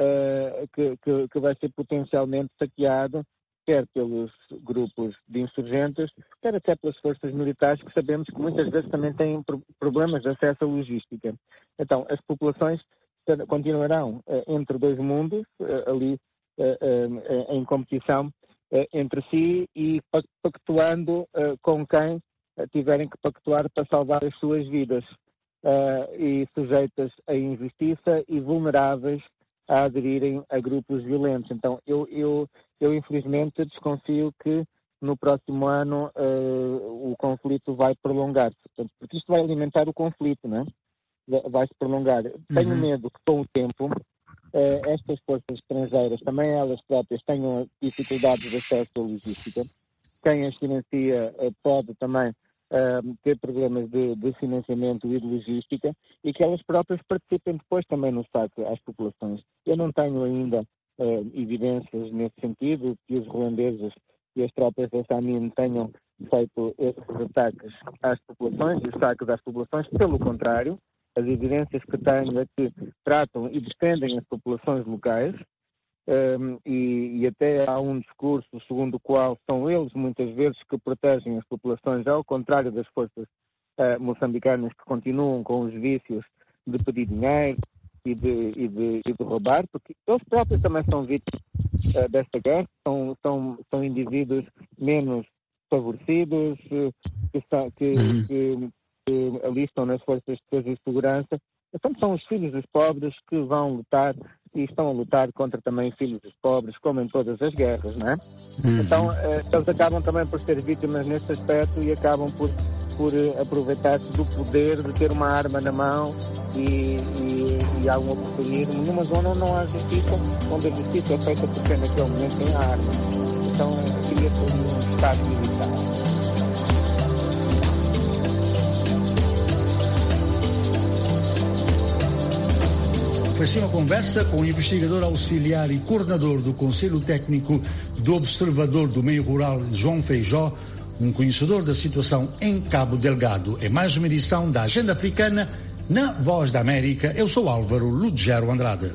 potencialmente saqueado, quer pelos grupos de insurgentes, quer até pelas forças militares, que sabemos que muitas vezes também têm problemas de acesso à logística. Então, as populações continuarão entre 2 mundos, ali em competição entre si e pactuando com quem tiverem que pactuar para salvar as suas vidas, e sujeitas à injustiça e vulneráveis a aderirem a grupos violentos. Então, eu infelizmente desconfio que no próximo ano o conflito vai prolongar-se, porque isto vai alimentar o conflito, não é? Vai-se prolongar. Tenho medo que com o tempo estas forças estrangeiras, também elas próprias, tenham dificuldades de acesso à logística. Quem as financia pode também ter problemas de financiamento e de logística, e que elas próprias participem depois também no saque às populações. Eu não tenho ainda evidências nesse sentido que os ruandeses e as tropas da SAMIN tenham feito esses ataques às populações e os saques às populações. Pelo contrário, as evidências que tenho é que tratam e defendem as populações locais, e até há um discurso segundo o qual são eles muitas vezes que protegem as populações, ao contrário das forças moçambicanas que continuam com os vícios de pedir dinheiro e de roubar, porque eles próprios também são vítimas desta guerra, são indivíduos menos favorecidos, que alistam nas forças de defesa e segurança. Então são os filhos dos pobres que vão lutar e estão a lutar contra também filhos dos pobres, como em todas as guerras, não é? Então eles acabam também por ser vítimas neste aspecto e acabam por aproveitar-se do poder de ter uma arma na mão e há um oportunismo numa zona onde não há justiça, onde a justiça é feita por quem naquele momento tem a arma. Então cria-se um estado militar. Foi assim uma conversa com o investigador auxiliar e coordenador do Conselho Técnico do Observador do Meio Rural, João Feijó, um conhecedor da situação em Cabo Delgado. É mais uma edição da Agenda Africana Na Voz da América, eu sou Álvaro Lugero Andrade.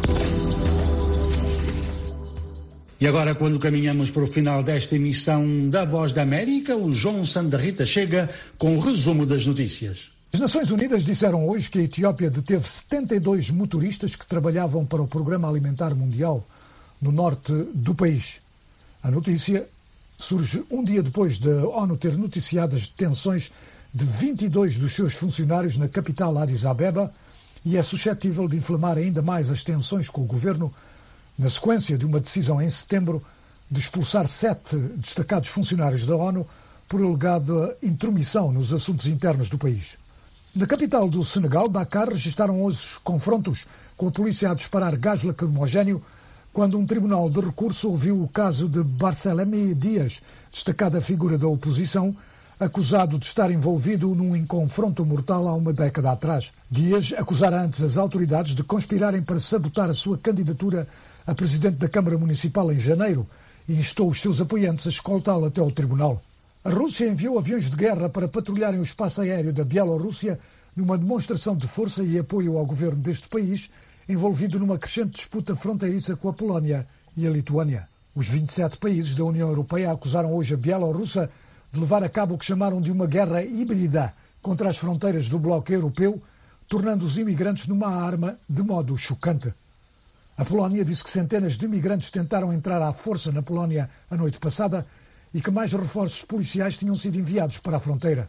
E agora, quando caminhamos para o final desta emissão da Voz da América, o João Santa Rita chega com o resumo das notícias. As Nações Unidas disseram hoje que a Etiópia deteve 72 motoristas que trabalhavam para o Programa Alimentar Mundial no norte do país. A notícia surge um dia depois da ONU ter noticiado as detenções de 22 dos seus funcionários na capital Addis Abeba e é suscetível de inflamar ainda mais as tensões com o governo na sequência de uma decisão em setembro de expulsar 7 destacados funcionários da ONU por alegada intromissão nos assuntos internos do país. Na capital do Senegal, Dakar, registaram hoje confrontos com a polícia a disparar gás lacrimogéneo quando um tribunal de recurso ouviu o caso de Barthélemy Dias, destacada figura da oposição, acusado de estar envolvido num confronto mortal há uma década atrás. Dias acusara antes as autoridades de conspirarem para sabotar a sua candidatura a presidente da Câmara Municipal em janeiro e instou os seus apoiantes a escoltá-lo até ao tribunal. A Rússia enviou aviões de guerra para patrulharem o espaço aéreo da Bielorrússia numa demonstração de força e apoio ao governo deste país, envolvido numa crescente disputa fronteiriça com a Polónia e a Lituânia. Os 27 países da União Europeia acusaram hoje a Bielorrússia de levar a cabo o que chamaram de uma guerra híbrida contra as fronteiras do bloco europeu, tornando os imigrantes numa arma de modo chocante. A Polónia disse que centenas de imigrantes tentaram entrar à força na Polónia a noite passada e que mais reforços policiais tinham sido enviados para a fronteira.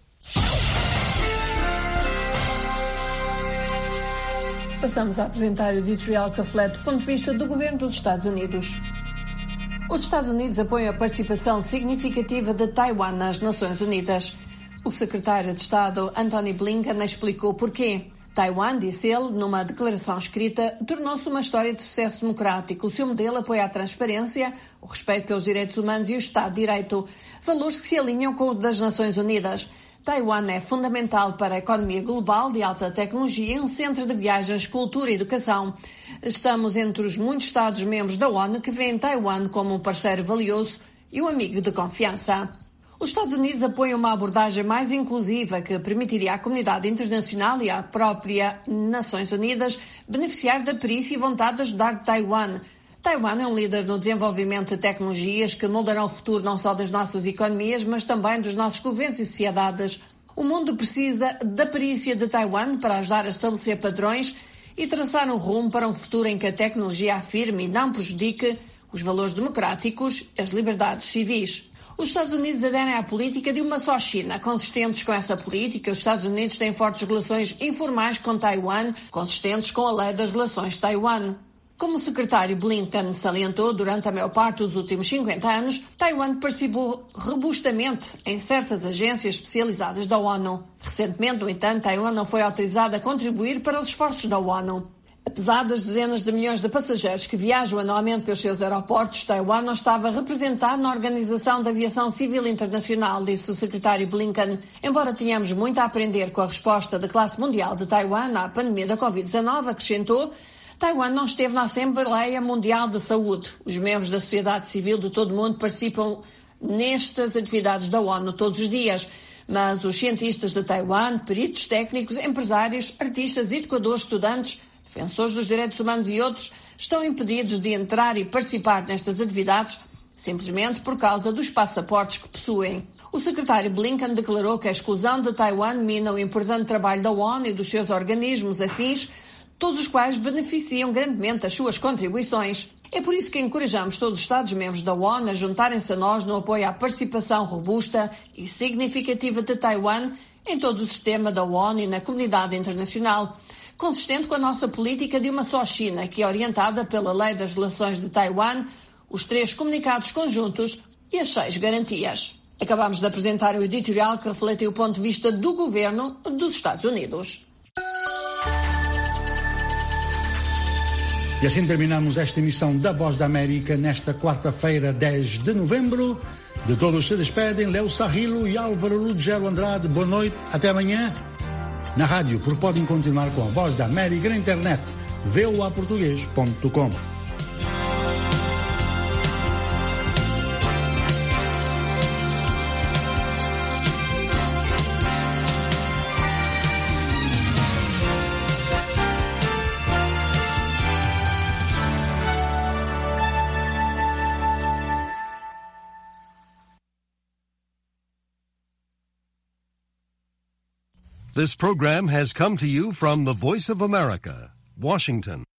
Passamos a apresentar o editorial que reflete o ponto de vista do governo dos Estados Unidos. Os Estados Unidos apoiam a participação significativa de Taiwan nas Nações Unidas. O secretário de Estado, Antony Blinken, explicou porquê. Taiwan, disse ele, numa declaração escrita, tornou-se uma história de sucesso democrático. O seu modelo apoia a transparência, o respeito pelos direitos humanos e o Estado de Direito, valores que se alinham com os das Nações Unidas. Taiwan é fundamental para a economia global de alta tecnologia e um centro de viagens, cultura e educação. Estamos entre os muitos Estados-membros da ONU que veem Taiwan como um parceiro valioso e um amigo de confiança. Os Estados Unidos apoiam uma abordagem mais inclusiva que permitiria à comunidade internacional e à própria Nações Unidas beneficiar da perícia e vontade de ajudar Taiwan. Taiwan é um líder no desenvolvimento de tecnologias que moldarão o futuro não só das nossas economias, mas também dos nossos governos e sociedades. O mundo precisa da perícia de Taiwan para ajudar a estabelecer padrões e traçar um rumo para um futuro em que a tecnologia afirme e não prejudique os valores democráticos e as liberdades civis. Os Estados Unidos aderem à política de uma só China. Consistentes com essa política, os Estados Unidos têm fortes relações informais com Taiwan, consistentes com a lei das relações de Taiwan. Como o secretário Blinken salientou, durante a maior parte dos últimos 50 anos, Taiwan participou robustamente em certas agências especializadas da ONU. Recentemente, no entanto, Taiwan não foi autorizada a contribuir para os esforços da ONU. Apesar das dezenas de milhões de passageiros que viajam anualmente pelos seus aeroportos, Taiwan não estava representado na Organização da Aviação Civil Internacional, disse o secretário Blinken. Embora tenhamos muito a aprender com a resposta da classe mundial de Taiwan à pandemia da Covid-19, acrescentou, Taiwan não esteve na Assembleia Mundial de Saúde. Os membros da sociedade civil de todo o mundo participam nestas atividades da ONU todos os dias. Mas os cientistas de Taiwan, peritos técnicos, empresários, artistas, educadores, estudantes, defensores dos direitos humanos e outros estão impedidos de entrar e participar nestas atividades simplesmente por causa dos passaportes que possuem. O secretário Blinken declarou que a exclusão de Taiwan mina o importante trabalho da ONU e dos seus organismos afins, todos os quais beneficiam grandemente das suas contribuições. É por isso que encorajamos todos os Estados-membros da ONU a juntarem-se a nós no apoio à participação robusta e significativa de Taiwan em todo o sistema da ONU e na comunidade internacional, consistente com a nossa política de uma só China, que é orientada pela Lei das Relações de Taiwan, os 3 comunicados conjuntos e as 6 garantias. Acabamos de apresentar o editorial que reflete o ponto de vista do governo dos Estados Unidos. E assim terminamos esta emissão da Voz da América nesta quarta-feira, 10 de novembro. De todos se despedem Léo Sarrilo e Álvaro Lugero Andrade. Boa noite, até amanhã. Na rádio, porque podem continuar com a Voz da América na internet, voaportugues.com. This program has come to you from the Voice of America, Washington.